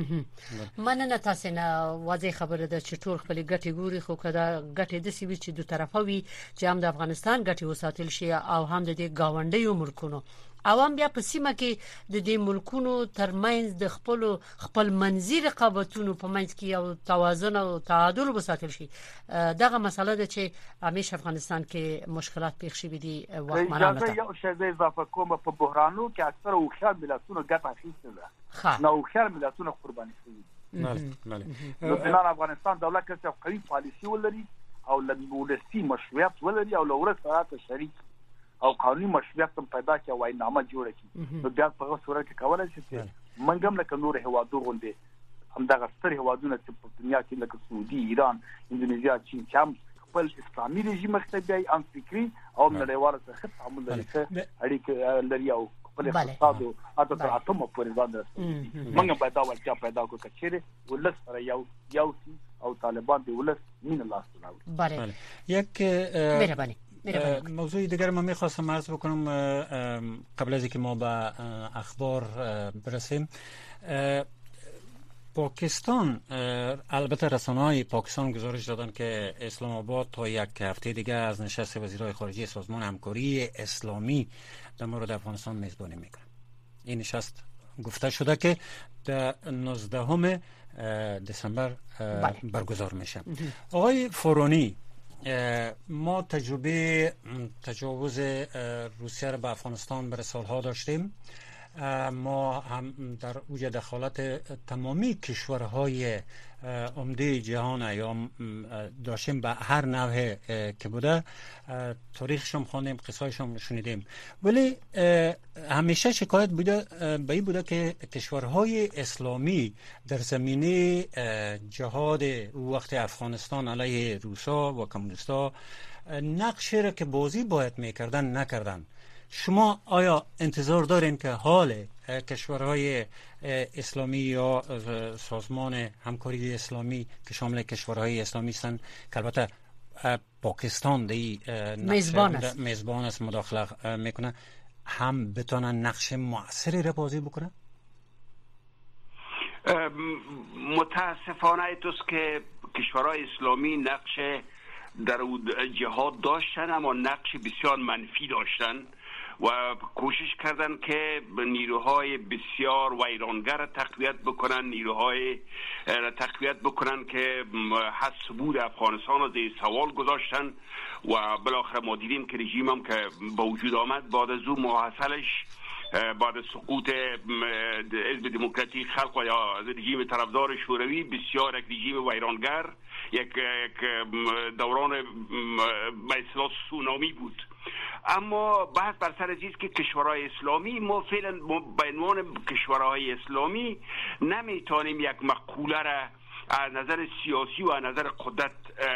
ګوري مننه تاسو نه واضح خبره ده چې ټول خپل ګټه ګوري خو کدا ګټه د سوي چې دوه طرفه وي چې هم د افغانستان ګټه وساتل شي او هم د گاونډیو ملکونو عوام بیا په سیمه کې د دې ملکونو ترمنځ د خپل خپل منځي رقابتونو په منځ کې یو توازن او تعادل وساتل شي دغه مسله ده چې همیشه افغانستان کې مشکلات پیښ شي دي وخت مرانه ده یو شی اضافه کوم په بحرانو کې اکثر او خیال ملتونو ګټه اخیستل نو خیال ملتونو قرباني شوي بله بله نو افغانستان دولت کې قوي پالیسی ولري او لږ مشروعیت ولري او لور سره شریک او قانوني مشروعیت هم پیدا کړي وای نامه جوړه کړي نو بیا په صورت کې کولای شي چې منګم لکه نور هوادو غونډه هم دغه ستر هوادونه چې په دنیا کې لکه سعودي ایران اندونیزیا چین چم خپل اسلامي رژیم مختبي ام فکری او نړیوال سره تعامل لري اړیکې لري او خپل اقتصاد او اته تر اتمه پورې ځان رسوي منګم پیدا ورچا پیدا کو کچېره ولس سره یو یو او طالبان دی ولس مين الله سبحانه بله یک مهرباني موضوع دیگر ما میخواستم عرض بکنم قبل از اینکه ما به اخبار برسیم پاکستان البته رسانه‌های پاکستان گزارش دادن که اسلام آباد تا یک هفته دیگه از نشست وزیرای خارجه سازمان همکاری اسلامی در مورد افغانستان میزبانی میکنه. این نشست گفته شده که در نوزدهم دسامبر برگزار میشه. آقای فورانی ما تجربه تجاوز روسیه را به افغانستان برای سالها داشتیم. ما هم در اوج دخالت تمامی کشورهای عمده جهان یا داشتیم به هر نوع که بوده تاریخشون خواندیم قصه‌هاشون شنیدیم ولی همیشه شکایت بوده به این بوده که کشورهای اسلامی در زمینه جهاد وقت افغانستان علیه روسا و کمونیستا نقشی را که بازی باید میکردن نکردن. شما آیا انتظار دارین که حال کشورهای اسلامی یا سازمان همکاری اسلامی که شامل کشورهای اسلامی هستند که البته پاکستان دی میزبان است میزبان است مداخله میکنه هم بتونن نقش مؤثری را بازی بکنه؟ متاسفانه توست که کشورهای اسلامی نقش در جهاد داشتن اما نقش بسیار منفی داشتن و کوشش کردن که نیروهای بسیار ویرانگر را تقویت بکنن، نیروهای را تقویت بکنن که حس بود افغانستان را زیر سوال گذاشتن و بالاخره ما دیدیم که رژیم هم که با وجود آمد بعد از اون محاصلش بعد از سقوط حزب دموکراتیک خلق و یا رژیم طرفدار شوروی بسیار یک رژیم ویرانگر، یک دوران به اصطلاح سونامی بود. اما بحث بر سر چیز که کشورهای اسلامی ما فعلا به عنوان کشورهای اسلامی نمیتونیم یک مقوله را از نظر سیاسی و از نظر قدرت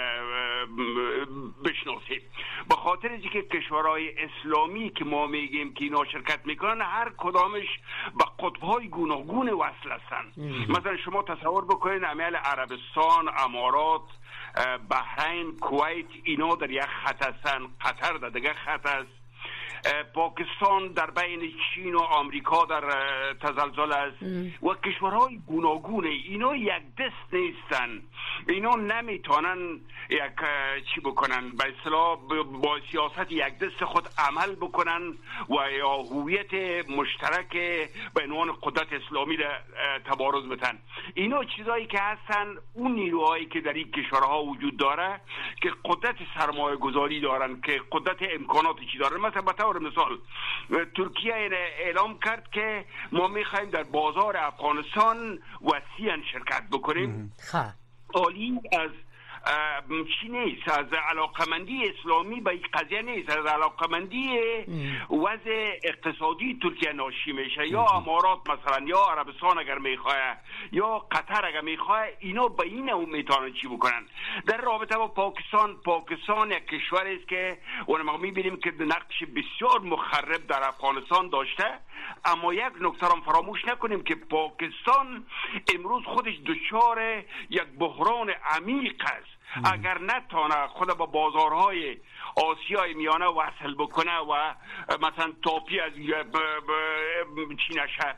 بشناسیم، به خاطر اینکه کشورهای اسلامی که ما میگیم که اینا شرکت میکنن هر کدامش به قطبهای گوناگون وصل هستند. مثلا شما تصور بکنید امیال عربستان، امارات، بحرین، کویت اینا در یک خط هستن، قطر در دیگه خط است، پاکستان در بین چین و آمریکا در تزلزل است و کشورهای گوناگون اینا یک دست نیستن، اینا نمیتونن یک چی بکنن به اصطلاح با سیاست یک دست خود عمل بکنن و یا هویت مشترک به عنوان قدرت اسلامی را تبارز بدن. اینا چیزایی که هستن اون نیروهایی که در این کشورها وجود داره که قدرت سرمایه گذاری دارن، که قدرت امکاناتی چی دارن. مثلا طور مثال ترکیه اعلام کرد که ما میخوایم در بازار افغانستان وسیعا شرکت بکنیم. عالی از چی نیست، از علاقمندی اسلامی به این قضیه نیست، از علاقمندی وضع اقتصادی ترکیه ناشی میشه. یا امارات مثلا یا عربستان اگر میخواه یا قطر اگر میخواه، اینا به این نوع میتونن چی بکنن. در رابطه با پاکستان، پاکستان یک کشور است که ما میبینیم که نقش بسیار مخرب در افغانستان داشته، اما یک نکته را فراموش نکنیم که پاکستان امروز خودش دچار یک بحران عمیق است. اگر نتونه خود با بازارهای آسیای میانه وصل بکنه و مثلا تاپی از چی نشه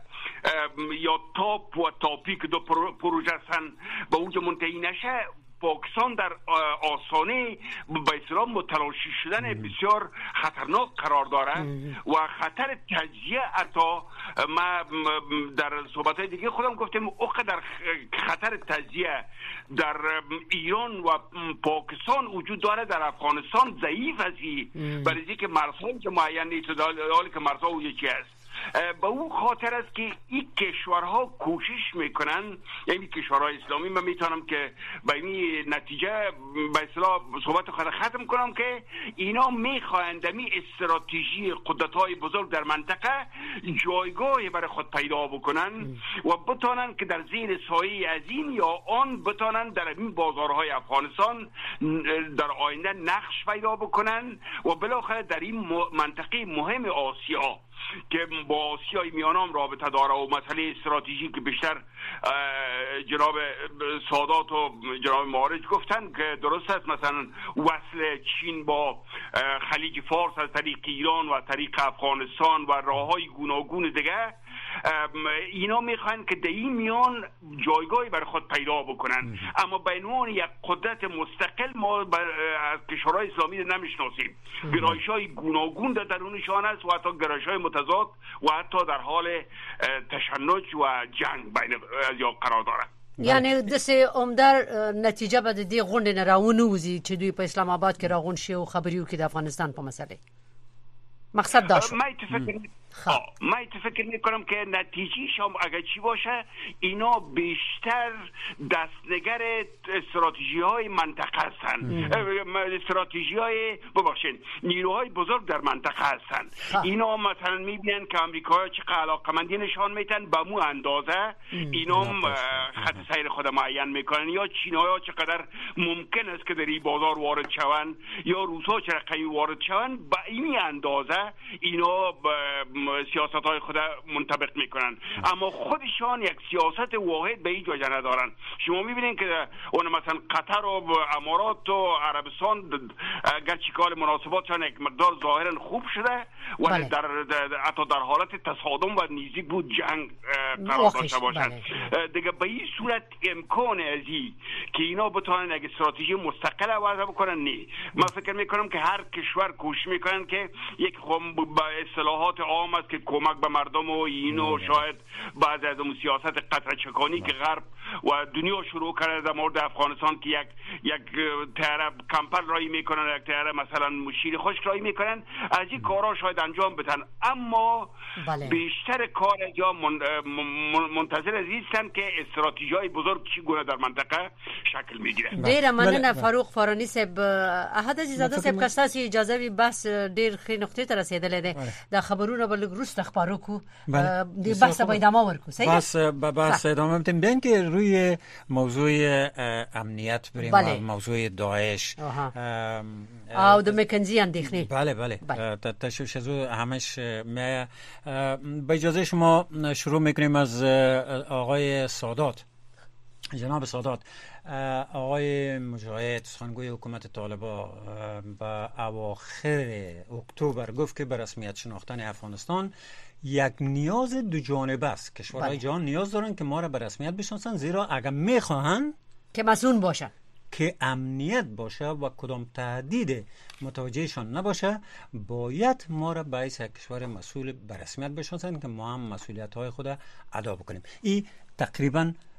یا تاپ و تاپی که دو پروژه هستن به اونجا منتهی نشه، پاکستان در آسانه به اصطلاح متلاشی شدن بسیار خطرناک قرار داره و خطر تجزیه. حتی ما در صحبت‌های دیگه خودم گفتم اوقع در خطر تجزیه در ایران و پاکستان وجود داره، در افغانستان ضعیف هستی برای که مرزهای که معین نیست، در حالی که مرزها و یکی است. به اون خاطر است که این کشورها کوشش میکنن، یعنی کشورهای اسلامی، من میتونم که به این نتیجه به اصطلاح صحبت خود ختم کنم که اینا میخواهند می استراتژی قدرت‌های بزرگ در منطقه جایگاهی برای خود پیدا بکنن و بتونن که در زیر سایه از این یا آن بتونن در این بازارهای افغانستان در آینده نقش پیدا بکنن و بالاخره در این منطقه مهم آسیا که با آسیای میانه هم رابطه داره و مسئله استراتژیک که بیشتر جناب سادات و جناب معارج گفتن که درست است، مثلا وصل چین با خلیج فارس از طریق ایران و طریق افغانستان و راههای گوناگون دیگه، اینا میخوان که در این میان جایگاهی بر خود پیدا بکنن. اما به عنوان یک قدرت مستقل ما از کشورهای اسلامی نمیشناسیم. گرایش‌های گوناگون در درونشان است و حتی گرایش‌های متضاد و حتی در حال تشنج و جنگ بین یا قرار دارد. یعنی دسه عمدر نتیجه بده دی غونډ نه راونوزي چې دوی په اسلام آباد کې راغون شي او خبريو کې د افغانستان په مسله مقصد داشت. ما اتفاق ما اتفاق میکنم که نتیجهش هم اگر چی باشه، اینا بیشتر دستنگر استراتژی های منطقه هستن، استراتژی های ببخشید نیروهای بزرگ در منطقه هستن. اینا مثلا میبینن که امریکا چقدر علاقمندی نشان میتن به مو اندازه اینا خط سیر خود معین میکنن، یا چیناها چقدر ممکن است که در این بازار وارد شون یا روسا چقدر وارد شون، به این اندازه اینا سیاست های خود منطبق میکنن. اما خودشان یک سیاست واحد به این جا ندارن. شما میبینین که اون مثلا قطر و امارات و عربستان گرچه کال مناسباتشان یک مقدار ظاهرا خوب شده ولی در حتی در حالت تصادم و نیزی بود جنگ قرار داشته باشند. دیگه به این صورت امکان ازی که اینا بتونن یک استراتژی مستقل وضع بکنن نه. من فکر میکنم که هر کشور کوشش میکنن که یک با اصطلاحات عام است که کمک به مردم و اینو شاید بعضی از اون سیاست قطره چکانی که غرب و دنیا شروع کرده در مورد افغانستان که یک یک تیاره کمپل رایی میکنن، یک تیاره مثلا شیر خشک رایی میکنن، از این کارا شاید انجام بدن. اما بله. بیشتر کار یا منتظر از هستن که استراتژی‌های بزرگ چگونه در منطقه شکل میگیره. ډیر مننه فاروق فارانی صاحب. احد عزیزاده صاحب کستاسي اجازه وي بس ډیر خې نقطې ته رسیدلې ده. دا خبرونه بل روس خبرو کو دی بحث به ادامه ورکو. صحیح بس بس ادامه بدیم. بیان که روی موضوع امنیت بریم و موضوع داعش او د مکنزی اندیخنی. بله بله تشویش از همش می با اجازه شما شروع میکنیم از آقای سادات. جناب سادات، آقای مجاهد سخنگوی حکومت طالبان و اواخر اکتبر گفت که به رسمیت شناختن افغانستان یک نیاز دو جانبه است. کشورهای جهان نیاز دارن که ما را به رسمیت بشناسن، زیرا اگر میخواهن که مسئول باشه، که امنیت باشه و کدام تهدید متوجهشان نباشه، باید ما را به یک کشور مسئول به رسمیت بشناسن که ما هم مسئولیت های خود ادا بکنیم. این تقریبا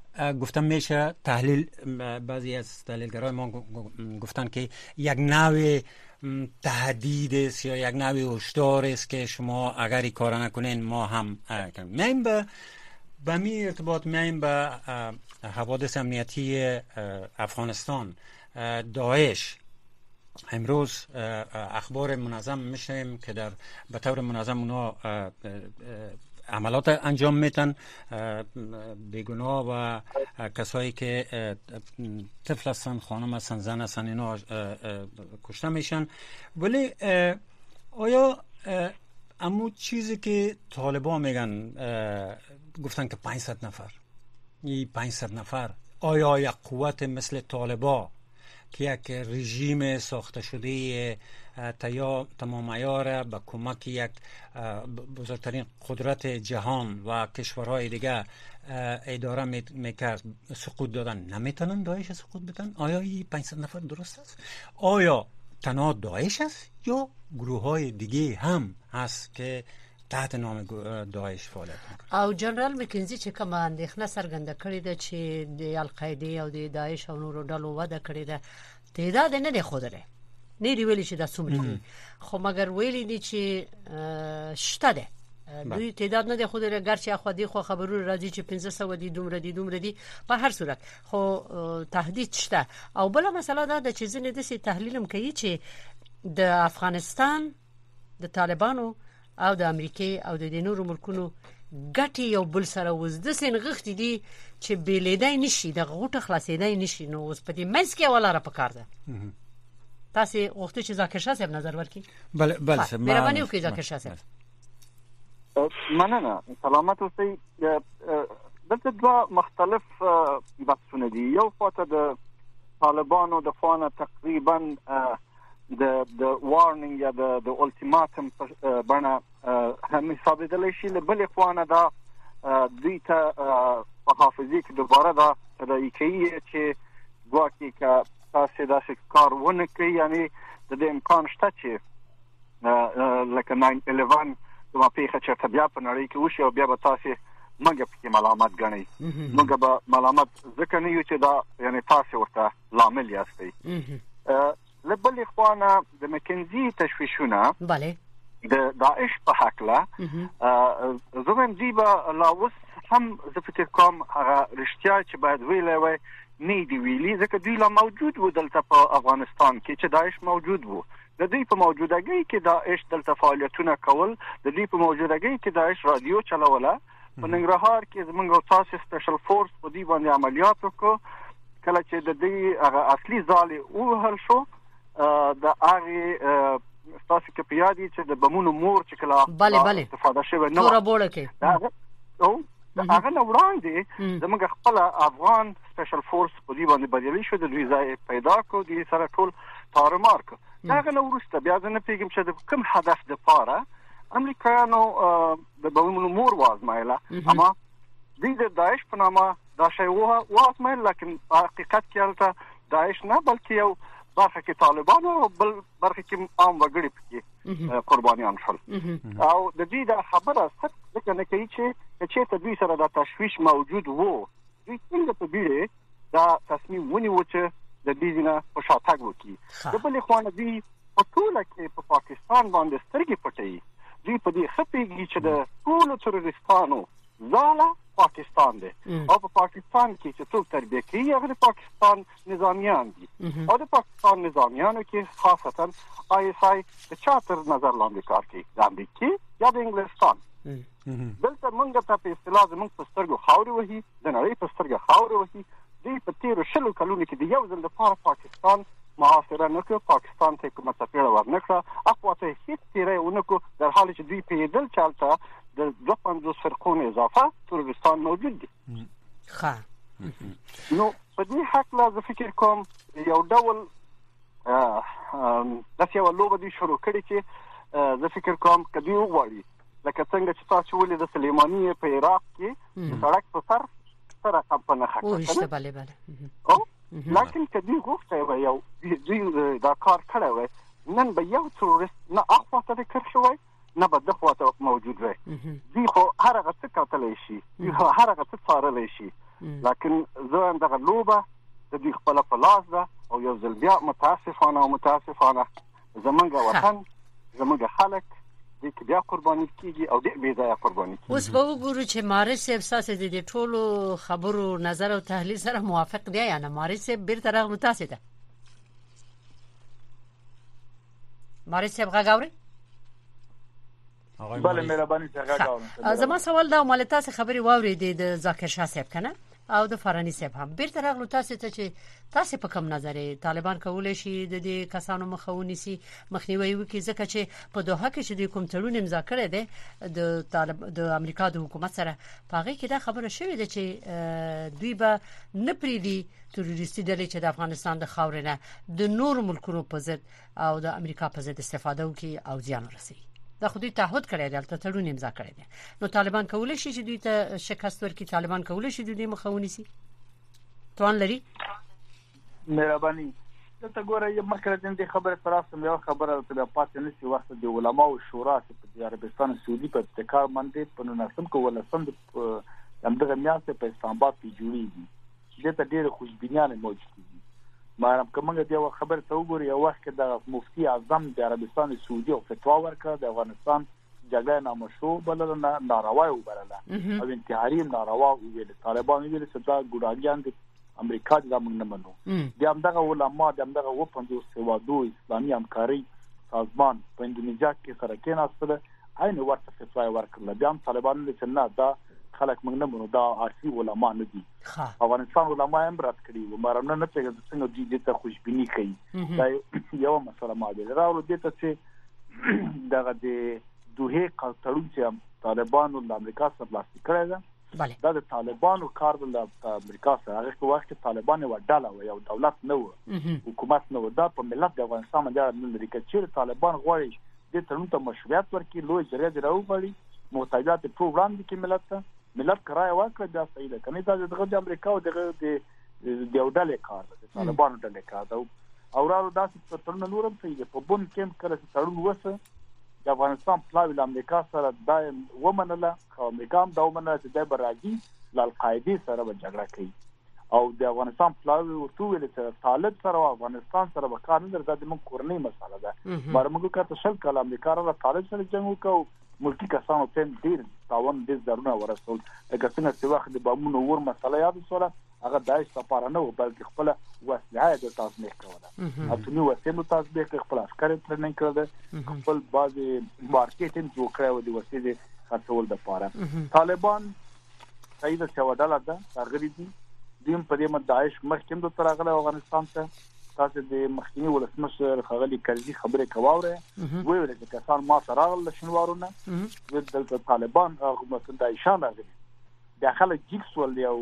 گفتم میشه تحلیل، بعضی از تحلیلگرای ما گفتن که یک نوع تهدید است یا یک نوع هشدار است که شما اگر این کار نکنین ما هم میایم به به می ارتباط میایم به حوادث امنیتی افغانستان. داعش امروز اخبار منظم میشنیم که در به طور منظم اونا عملات انجام میتن، بیگناه و کسایی که طفل هستن، خانم هستن، زن هستن، اینا کشته میشن. ولی آیا امو چیزی که طالبان میگن، گفتن که پانصد نفر، این پانصد نفر آیا یک قوت مثل طالبان که یک رژیم ساخته شده تمام عیار به کمک یک بزرگترین قدرت جهان و کشورهای دیگه اداره میکرد سقوط دادن، نمیتونن داعش سقوط بدن؟ آیا این پانصد نفر درست است؟ آیا تنها داعش است یا گروه های دیگه هم هست که تحت نام داعش فعالیت میکنه؟ او جنرال مکنزی چې کوم اندېښنه څرګنده کړې ده چې د القاعده او د داعش او نورو ډلو وده کړې ده، تعداد نه دی خوده، نه دی ویلي چې دا څومره دي، خو مګر ویلي دي چې شته ده، دوی تعداد نه دی خوده، ګرچې اخو دی خو خبرونه راځي چې پنځه سوه دي، دومره دي دومره دي، په هر صورت خو تهدید شته. او بل مسله دا ده چې ځینې داسې تحلیل هم کوي چې د افغانستان د طالبانو او د امریکای او د نورو ملکونو ګټي یو بل سره وزد سنغښت دي چې بیلیدای نشي، د غوټه خلاصیدای نشي. نو اوس په دې منځ کې ولاره پکار ده. تاسو وخت چې ذاکر شاه صاحب نظر ورکړي؟ بله بله صاحب، مهرباني وکړئ ذاکر شاه صاحب. مننه، سلامت اوسئ. دلته دوه مختلف بحثونه دي. یو خواته د طالبانو د خوا نه تقریبا د د وارنینګ یا د د الټیماټم بڼه هم ثابتېدلی شي، له بلې خوا نه دا دوی ته په حافظې کې دوباره دا تداعي کوي چې ګواکې که تاسې داسې کار ونه کړئ، یعنې د دې امکان شته چې لکه ناین الیون کومه پیښه چېرته بیا په نړۍ کې وشي او بیا به تاسې موږ پکې ملامت ګڼئ. موږ به ملامت ځکه نه یو چې دا یعنې تاسې ورته لامل یاستئ. له بلې خوا نه د مکنزي تشویشونه بله د داعش په هکله زه وایم دوی به لا اوس هم زه فکر کوم هغه رښتیا چې باید ویلی وی نه دي ویلي، ځکه دوی لا موجود و دلته په افغانستان کې چې داعش موجود و. د دوی په موجودګۍ کې داعش دلته فعالیتونه کول، د دوی په موجودګۍ کې داعش رادیو چلوله. په ننګرهار کې زموږ او تاسو سپیشل فورس په دوی باندې عملیات وکړو. کله چې د دوی هغه اصلي ځالې ووهل شو، د هغې ستاسو کې په یاد دي چې د بمونو مور چې کله بله بله استفاده شوې نه توره بوړه کې او د هغه نه وړاندې زموږ خپله افغان سپیشل فورس په دوی باندې بریالي شو، د دوی ځای پیدا کړو، دوی سره ټول تارمار کړو. د هغه نه وروسته بیا زه نه پوهېږم چې د کوم هدف دپاره امریکایانو د بمونو مور وازمایله، اما دوی د داعش په نامه دا شی وازمایل، لیکن په حقیقت کې هلته داعش نه بلکې یو برخه کې طالبان او بل برخه کې عام وګړي پکې قربانیان شول. او د دې د خبره څه ځکه نه کوي چې چې دوی سره دا تشویش موجود وو، دوی څنګه په بیره دا تصمیم ونیو چې د دې نه په شاتګ وکړي. د بلې خوا نه دوی په ټوله کې په پاکستان باندې سترګې پټوي. دوی په دې ښه پوهېږي چې د ټولو تروریستانو ځاله پاکستان دی، او په پاکستان کې چې څوک تربیه کوي هغه د پاکستان نظامیان دي، او د پاکستان نظامیانو کې خاصتا آی اس آی د چا تر نظر لاندې کار کوي، د امریکې یا د انګلستان. دلته موږ ته په اصطلاح زموږ په سترګو خاورې وهي، د نړۍ په سترګه خاورې وهي. دوی په تېرو شلو کلونو کې د یو ځل دپاره پاکستان محاصره نه کړه، پاکستان ته کومه څپېړه ور نه کړه، اخوا ته هېڅ تېری ونه کړو، در حال چې دوی پوهېدل چې هلته د دوه پنځوس فرقو نه اضافه تروریستان موجود دي. ښه نو په دې هکله زه فکر کوم یو ډول داسې یوه لوبه دوی شروع کړې چې زه فکر کوم که دوی وغواړي، لکه څنګه چې تاسو ولې د سلیماني په عراق کې د سړک په سر څه رقم په نښه کړه، بله بله لیکن که دوی غوښتی وی یو دوی دا کار کړی وی، نن به یو تروریست نه اخوا ته د کرښې وی نه به دخوا ته موجود وی. دوی خو هر هغه څه کتلی شي، دوی هر هغه څه څارلی شي، لکن زه دغه لوبه د دې خپل په لاس ده او یو ځل بیا متاسفانه او متاسفانه زمونږ وطن زمونږ خلک د کې بیا قرباني کیږي او د بې ځایه قرباني کیږي. اوس به وګورو چې مارس احساس د دې ټولو خبرو نظر او تحلیل سره موافق دی یا نه. مارس بیرته راغلو تاسو ته مارس صاحب غاوري بله مهرباني څنګه غاورم. زما سوال دا مال تاسو خبري واورېدې د ذاکر شاه صاحب کنه او د فرانی صاحب هم بیرته راغلو تاسو ته چې تاسو په کوم نظر طالبان کولای شي د دې کسانو مخاوني سي مخنیوي وکړي ځکه چې په دوحه کې چې د کوم تړون امضا کړی دی د طالب د امریکا د حکومت سره پاغي کې دا خبره شوې ده چې دوی به نه پریدي تروریستي ډلې چې د افغانستان د خاورې نه د نور ملکونو په ضد او د امریکا په ضد استفاده وکړي او زیان ورسوي. دا خو دوی تعهد کړی دی تل تړون امضا کړی دی. نو طالبان کولای شي چې دوی ته شکست ورکړي. طالبان کولای شي دوی مخاوني سي توان لري. مهرباني دلته ګوره یو مخکې د خبره تراسم یو خبره ته پاتې نشي وخت د علماو شورا چې په عربستان سعودي په ابتکار باندې په ناسم کوله سم د همدغه میاشتې په اسلام آباد کې جوړیږي چې ته ډېر خوشبینانه موجود دي. ما کومه د یو خبر ته وګوري یو وخت د مفتی اعظم د عربستان سعودي او فتوا ورکړه د افغانستان جګړه نامشروع بلله ناروا وبلله او انتحاري ناروا ویل طالبان ویل چې دا ګډاګیان د امریکا د موږ نه منو. د همدغه علما د همدغه و پنځوس سوادو اسلامي همکاري سازمان په اندونیزیا کې سره کېناستله عین ورته فتوا ورکړه. بیا طالبان چې نه دا خلک موږ نه منو دا عارفي علما نه دي. افغانستان علما هم رات کړي و مرنه نه څنګه څنګه دې ته خوشبيني کوي. دا یو مسله ما ده راو دې ته چې دغه د دوه قطرون چې طالبانو د امریکا سره لاس کړی ده دا د طالبانو کار د امریکا سره هغه وخت طالبان و ډاله و یو دولت نه و حکومت نه و دا په ملت د افغانستان باندې نه لري چې طالبان غواړي د تړون ته مشروعیت ورکړي لوی جریده راوړي متحدات په وړاندې کې ملت ته ملت کرای واکړه دا صحیح ده کني دا د امریکا او دغه د یو ډلې کار ده طالبانو ډلې کار ده او راو داسې په تړون نورم صحیح ده په بون کې کله چې تړون وسه د افغانستان پلاوی د امریکا سره د ومنله خو امریکا هم دا ومنله چې د براګي د القاعده سره به جګړه کوي او د افغانستان پلاوی ورته ویل چې طالب سره او افغانستان سره به کار نه درځي د موږ کورنۍ مسله ده مرموږ کته شل کله امریکا را طالب سره جنگ وکاو ملکی کسانو ته ډیر تاوان ډیر ضروري ورسول لکه څنګه چې وخت د بامونو ور مسله یاد سره هغه دایښ لپاره نه و بلکې خپل وسله د تاسمیح کوله اته وسله تاسمیح خپل عسکر ترننګ کړل خپل بعضي مارکیټینګ جوړ کړو د وسیله خرڅول د لپاره طالبان سید چوډاله ده هغه دي دیم په دې مد داعش مخکې د ترغله افغانستان ته تاسو د مخکنی ولسمشر خغلی کرزي خبره کوي ویل چې کسان ما سره غل شنوارونه د طالبان هغه د داعشان راغلي داخله جیکس ول یو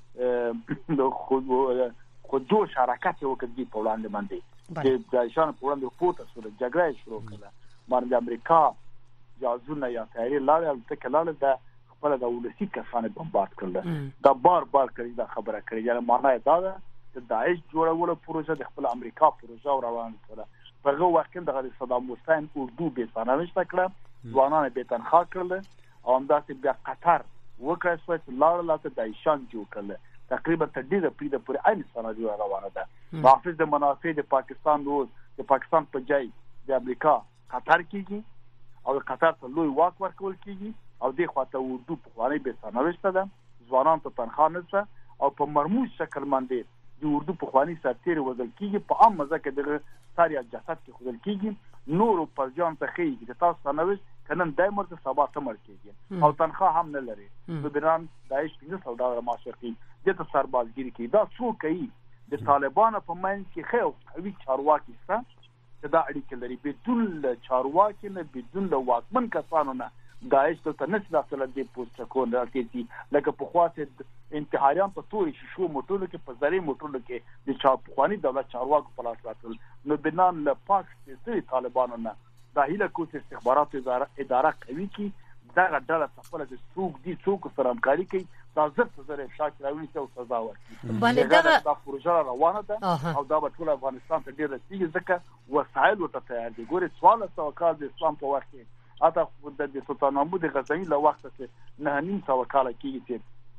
د خود خود شراکت یو کوي په وړاندې باندې د داعشان په وړاندې پورته سره جګړه شروع کړه باندې امریکا جازونه یا تیاری لاله تکلاله د خپل د ولسی کسانه بمبارد کړل دا بار بار کړی دا خبره کړی یعنی معنی دا ده د داعش جوړولو پروژه د خپل امریکا پروژه روان کړه په هغه وخت کې د صدام حسین اردو به سنوشت کړه ځوانان به تنخوا کړل او همداسې بیا قطر وکړ چې لاړ لاته داعشان جوړ کړل تقریبا تر دې پرې پورې عین سناریو روانه ده حافظ د منافع د پاکستان روز د پاکستان په ځای د امریکا قطر کېږي او قطر ته لوی واک ورکول کېږي او د خواته اردو په خواني به سنوشت ده ځوانان ته تنخوا نه او په مرموز شکل باندې د اردو په خواني سرتیر وزل کېږي په عام مزه کې دغه ساري جسد کې خدل کېږي نور پر جان ته خېږي چې تاسو سنوشت کنن دایمر ته سبا تمر کېږي او تنخوا هم نه لري د بیران داعش پنځه سو ډالر معاشرتي د سربازګری کې دا څو کوي د طالبانو په منځ کې خو قوي چارواکي ست دا اړیکه لري بدون چارواکي نه بدون واکمن کسانو نه داعش ته نه ځل د پوسټ کول راکېږي لکه په خواته انتحاریان په توري شو موټونو کې په زری موټونو کې د چاپخواني دولت چارواکو په لاس راتل نو بنان له پاک سي طالبانو نه د هیله کوڅ استخبارات اداره اداره کوي چې دا غډاله خپل د څوک دي څوک سره همکاري کوي دا زړه زره شاکر اوی څو سزا ورکړي بلې دا پروژه روانه ده او دا په ټول افغانستان ته ډیر رسیږي ځکه وسایل ورته تیار دي ګوري سوال څو کال د اسلام په وخت کې اته د سلطان محمود غزنوي له وخت څخه نه نیم سو کال کېږي چې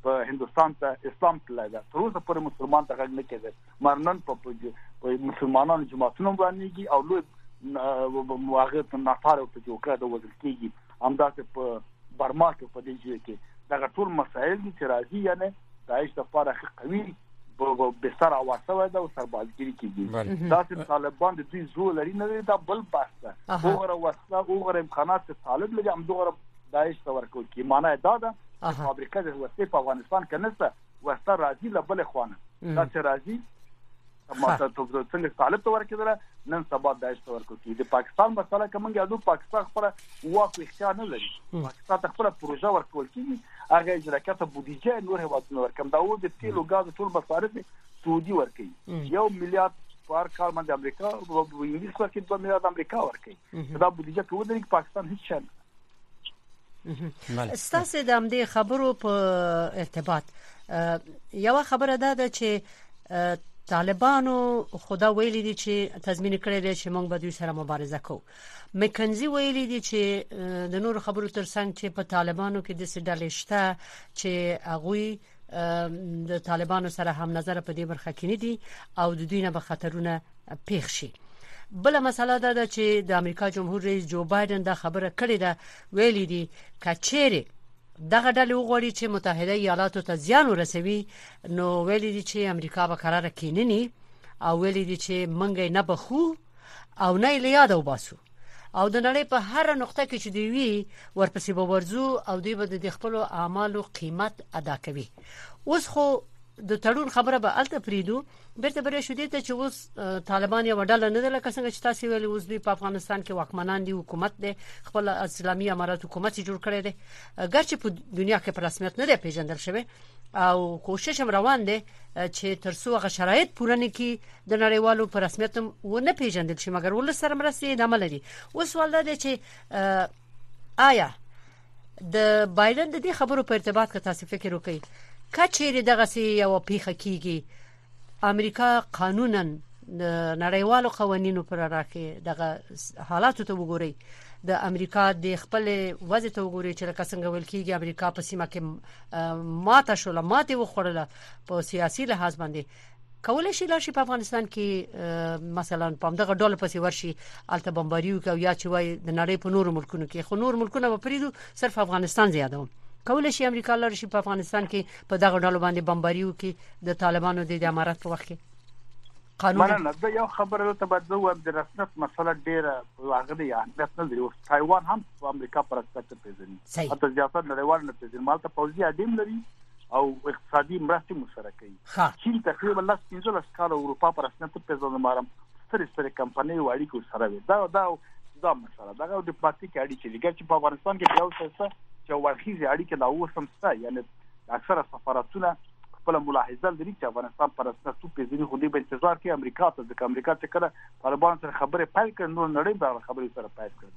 په هندستان ته اسلام تللی ده، تر اوسه پورې مسلمان ته غږ نه کېده. مرنن په مسلمانانو جماعتونو باندې او لوی هغه نفار او ته جوړه د وزل کېږي. همداسې په برما کې په دې ځای کې دغه ټول مسایل دي چې راځي، یعنی داعش لپاره قوي به سر اواسه ده او سربازګری کېږي. داسې طالبان د دوی زور لري نه دا بل بحث ده. وګوره وسله وګوره امکانات چې طالب لري هم دوغره داعش ته ورکول کی. معنی دا ده فابریکه د وسلې په افغانستان کې نشته، وسله راځي له بل خوانه دا چې راځي ماته ته څنګه طالب ته ورکړل نن سبا داعش ته ورکول کی. د پاکستان مسله کومه یادو پاکستان خپل واک اختیار نه لري. پاکستان خپل پروژه ورکول کیږي، هغه اجرا کته بودیجه نور هیوادونه ورکم دا و د تیل او غاز ټول مصارف سعودي ورکي. یو میلیارډ پر کال باندې امریکا او انګلیس ورکي دوه میلیارډ امریکا ورکي. دا بودیجه کوو د پاکستان هیڅ شان. ستاسو د امدې خبرو په ارتباط یو خبره ده چې طالبانو خدا ویلي دي چې تضمین کړی دی چې موږ به دوی سره مبارزه کوو. مکنزي ویلي دي چې د نور خبرو ترڅنګ چې په طالبانو کې د سډلې شته چې هغه د طالبانو سره هم نظر په دې برخه کې نه دي او د دوی نه به خطرونه پیښ شي. بل مسله ده چې د امریکا جمهور رئیس جو بایدن دا خبره کړې ده، ویلي دي کچېره دغه ډلې وغوړي چې متحده ایالاتو ته زیان ورسوي نو ویلي دي چې امریکا به قرار کینني او ویلي دي چې منګي نه بخو او نه لیاد وباسو او د نړۍ په هر نقطه کې چې دی وی ورپسې به ورزو او دوی به د خپل اعمالو قیمت ادا کوي. اوس خو د تړون خبره به الته پریدو بیرته بری شو دي ته چې اوس طالبان یو ډله نه ده لکه څنګه چې تاسو ویلي اوس دوی په افغانستان کې واکمنان دي، حکومت دی، خپل اسلامي امارات حکومت جوړ کړی دی، ګرچې په دنیا کې په رسمیت نه دی پیژندل شوی او کوشش هم روان دی چې ترڅو هغه شرایط پوره نکړي د نړیوالو په رسمیت و نه پیژندل شي، مګر ول سره مرسته ادامه لري. اوس ولدا دی چې آیا د بایدن د دې خبرو په ارتباط کې تاسو فکر وکړئ کچېره دغه سي یو پیخه کیږي امریکا قانونا نړیوالو قوانینو پر راکې دغه حالاتو ته وګوري، د امریکا د خپل وضع ته وګوري چې لکه څنګه ویل کیږي امریکا په سیمه کې ماته شو ماته وخوړله په سیاسي لحاظ باندې، کولای شي لاشي په افغانستان کې مثلا په دغه ډول پسې ورشي الته بمباریو کوي یا چې وای د نړۍ په نورو ملکونو کې، خو نور ملکونه په پریدو صرف افغانستان زیاده کولای شي امریکا لارشي په افغانستان کې په دغه ډول باندې بمباریو کې د طالبانو د امارات په وخت کې قانون نه دا یو خبره ته بدو و د رسمیت مسله ډیره واغې دی اهمیت نه لري. اوس تایوان هم په امریکا پر اساس پیژني، حتی زیاتره نړیوال نه پیژني، مالته پوځي اډیم لري او اقتصادي مرستې مسره کوي. چین تقریبا لاس پنځه کال اروپا پر اساس پیژني، مارم ستري ستري کمپنۍ واړي کو سره وي دا دا دا مسله دا د ډیپلوماټیک اړیکې لګي چې په افغانستان کې یو څه چې ورخیزي اړیکې دا اوسم څه یعنی اکثره سفارتونه خپل ملاحظه لري چې افغانستان پر اساس تو پیژني خو دې په انتظار کې امریکا ته د امریکا چې کله طالبان سره خبره پای کړي نو نړۍ به خبرې سره پای کړي.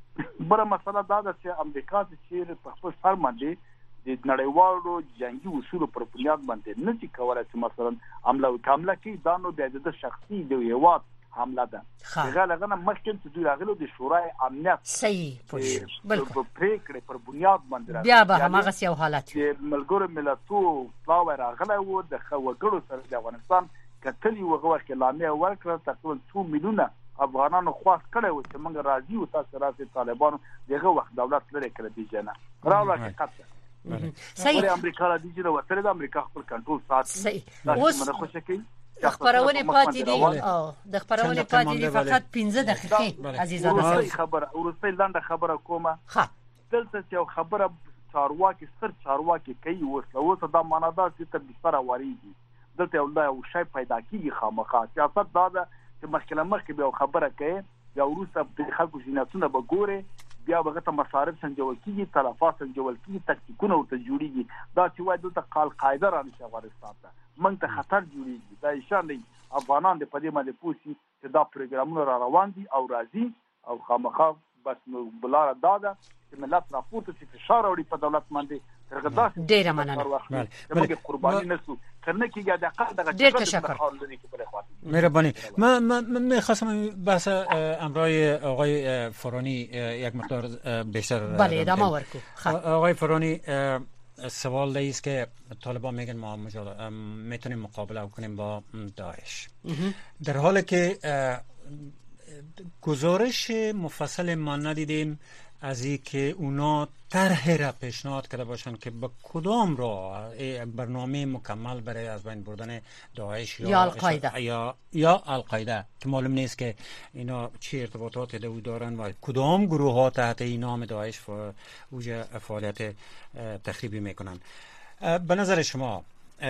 بل مسله دا ده چې امریکا چې په خپل سر باندې د نړیوالو جنگي اصول پر بنیاد باندې نه چې کولای چې مثلا عمله وکامله کې دا نو د شخصي د یوات حمله ده. هغه لغنه مخکې چې دوی راغلو د شورای امنیت صحیح بل پریکړه پر بنیاد باندې بیا به هغه څه حالت د ملګرو ملتونو پلاو راغله و د خوګړو سره د افغانستان کتلی وغوړ کې لامه ورکړه تقریبا څو میلیونه افغانانو خواست کړي و چې موږ راځي او تاسو راځي طالبانو دغه وخت دولت لري کړی دی جنا راولا کې قطع صحیح امریکا را دي چې وتره د امریکا خپل کنټرول ساتي. اوس موږ خوشی کې خبرونه پاتې دي او د خبرونه پاتې دي فقط پنځه دقیقې عزیزانو. خبره ورسته لاندې خبره کومه ها دلته یو خبره چارواکي سر چارواکي کوي وسلوته دا معنا دا چې تر بستر واریږي دلته یو یو شی پیدا کیږي خامخا سیاست دا ده چې مخکله مخکې به خبره کوي یا ورسته د خلکو جناتونه به ګوره بیا به ته مصارف سنجول کیږي تلفات سنجول کیږي تکتیکونه ورته جوړیږي دا چې وای دلته قال قاعده رانشي افغانستان ته موږ ته خطر جوړیږي دا اشاره افغانان د پدې باندې پوښي چې دا پروګرامونه را روان دي او راځي او خامخا بس نو بلاره داده چې ملت راپورته چې فشار اوري په دولت باندې ترغدا ډیره مننه موږ قرباني نسو کنه کیږي د اقل دغه ډیر تشکر مهربانی. من من خواستم بحث امرای آقای فرانی یک مقدار بیشتر بله ادامه ورکو. آقای فرانی سوال است که طالبان میگن ما مجال... میتونیم مقابله کنیم با داعش، در حالی که گزارش مفصل ما ندیدیم از این که اونا طرح را پیشنهاد کرده باشن که با کدام راه برنامه مکمل برای از بین بردن داعش یا القاعده یا یا القاعده که معلوم نیست که اینا چه ارتباطات دو دارن و کدام گروه ها تحت این نام داعش اوج فعالیت تخریبی میکنن. به نظر شما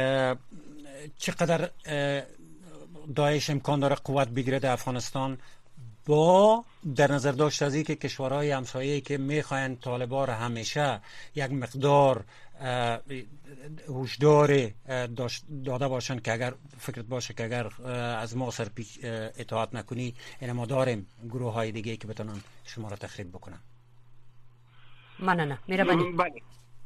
چقدر داعش امکان داره قوت بگیره در افغانستان با در نظر داشت از این که کشورهای همسایه‌ای که میخواین طالبان را همیشه یک مقدار هوشدار داده باشن که اگر فکرت باشه که اگر از ما سرپیچ اطاعت نکنی این ما داریم گروه های دیگه که بتونن شما را تخریب بکنن. من نه میربانی. بله.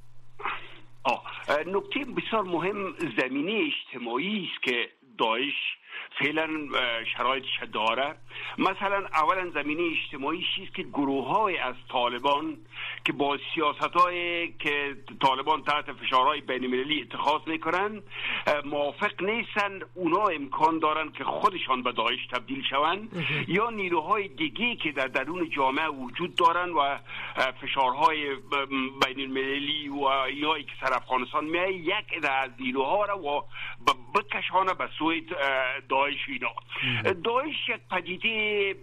آه نکته بسیار مهم زمینه اجتماعی است که داعش فعلا شرایطش داره. مثلا اولا زمینه اجتماعی چیست که گروه های از طالبان که با سیاست های که طالبان تحت فشارهای بین المللی اتخاذ میکنن موافق نیستن، اونا امکان دارن که خودشان به داعش تبدیل شون یا نیروهای دیگه که در درون جامعه وجود دارن و فشارهای بین المللی و یا که سر افغانستان میای یک از نیروها را و بکشانه به سوی داعش. اینا داعش یک پدیده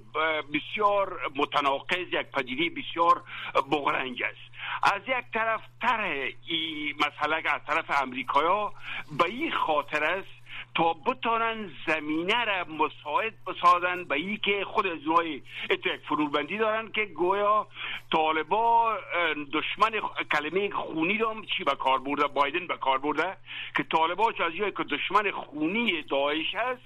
بسیار متناقض، یک پدیده بسیار بغرنج است. از یک طرف طرح این مسئله از طرف امریکایا به این خاطر است تا بتانن زمینه را مساعد بسازن به این که خود از نوعی یک فروبندی دارن که گویا طالبا دشمن کلمه خونی دام چی به کار برده، بایدن به کار برده که طالبا چه از یه که دشمن خونی داعش هست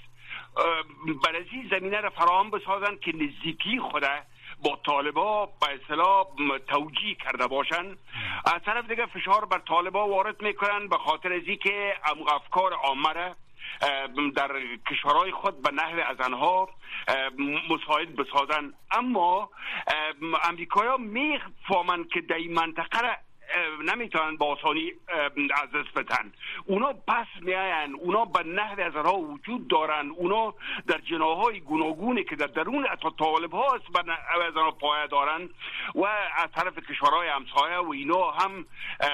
برای زمینه را فراهم بسازن که نزدیکی خوده با طالبا به اصطلاح توجیه کرده باشن. از طرف دیگه فشار بر طالبا وارد میکنن به خاطر از اینکه افکار عامه را در کشورهای خود به نحو از آنها مساعد بسازن. اما امریکایی‌ها میفهمن که در این منطقه را نمیتونن با آسانی از دست بدن. اونا پس میاین، اونا به نحو از آنها وجود دارن، اونا در جناحهای گوناگونی که در درون اتا طالب هاست به نحو از آنها پایه دارن و از طرف کشورهای همسایه و اینا هم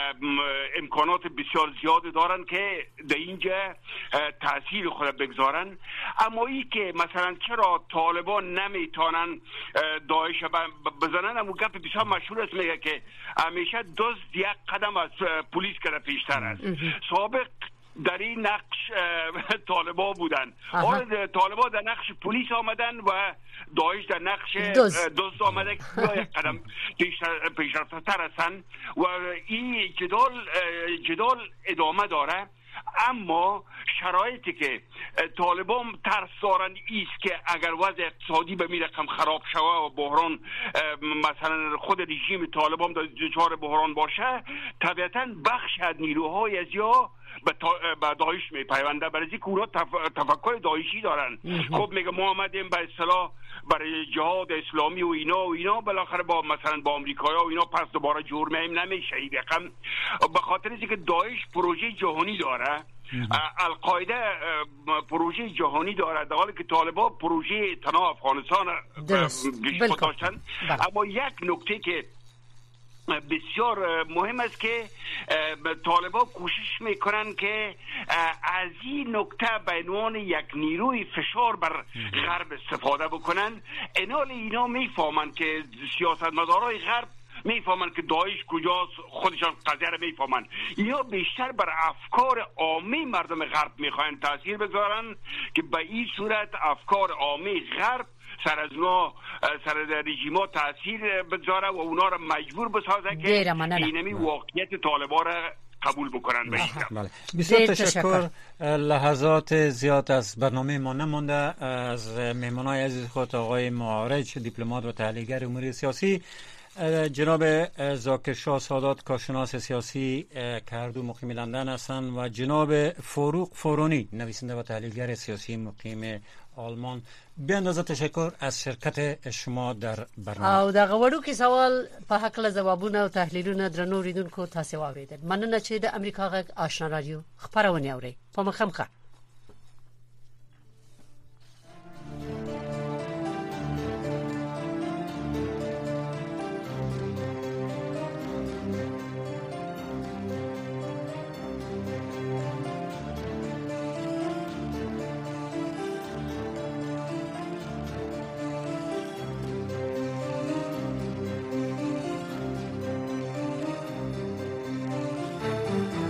امکانات بسیار زیاد دارن که در اینجا تاثیر خود بگذارن. اما ای که مثلا چرا طالبان نمیتونن داعش بزنن، همون گپ بسیار مشهور است، میگه که همیشه دزد یک قدم از پلیس که پیشتر است. سابق در این نقش طالبا بودن، حالا طالبا در نقش پلیس آمدن و داعش در نقش دزد آمده که یک قدم پیشرفته تر هستن و این جدال جدال ادامه داره. اما شرایطی که طالبان ترس دارن ایست که اگر وضع اقتصادی به می رقم خراب شوه و بحران مثلا خود رژیم طالبان دچار بحران باشه، طبیعتا بخش از نیروهای از یا به داعش می پیونده، برای اینکه اونا تفکر داعشی دارن. خب میگه ما آمدیم به اصطلاح برای جهاد اسلامی و اینا و اینا، بالاخره با مثلا با آمریکایا و اینا پس دوباره جور میم نمیشه. این رقم به خاطر اینکه داعش پروژه جهانی داره، القاعده پروژه جهانی داره، در حالی که طالبان پروژه تنها افغانستان داشتن. اما یک نکته که بسیار مهم است که طالبان کوشش میکنن که از این نکته به عنوان یک نیروی فشار بر غرب استفاده بکنن. انال اینا میفهمن که سیاستمدارای غرب میفهمن که داعش کجاست، خودشان قضیه رو میفهمن. اینا بیشتر بر افکار عامی مردم غرب میخواین تاثیر بذارن که به این صورت افکار عامی غرب سر از ما سر رژیما تاثیر بذاره و اونا را مجبور بسازه که اینمی واقعیت طالبان را قبول بکنن. بله. بسیار تشکر. لحظات زیاد از برنامه ما نمانده. از مهمانای عزیز خود آقای معارج، دیپلمات و تحلیلگر امور سیاسی، جناب زاکر شاه سادات کارشناس سیاسی کردو مقیم لندن هستند و جناب فاروق فورانی نویسنده و تحلیلگر سیاسی مقیم آلمان. به اندازه تشکر از شرکت شما در برنامه. او دا غوړو کې سوال په حق له جوابونه او تحلیلونه درنو ریدونکو تاسو واوریدل. مننه چې د امریکا غږ آشنا رادیو خبرونه اوري. په مخمخه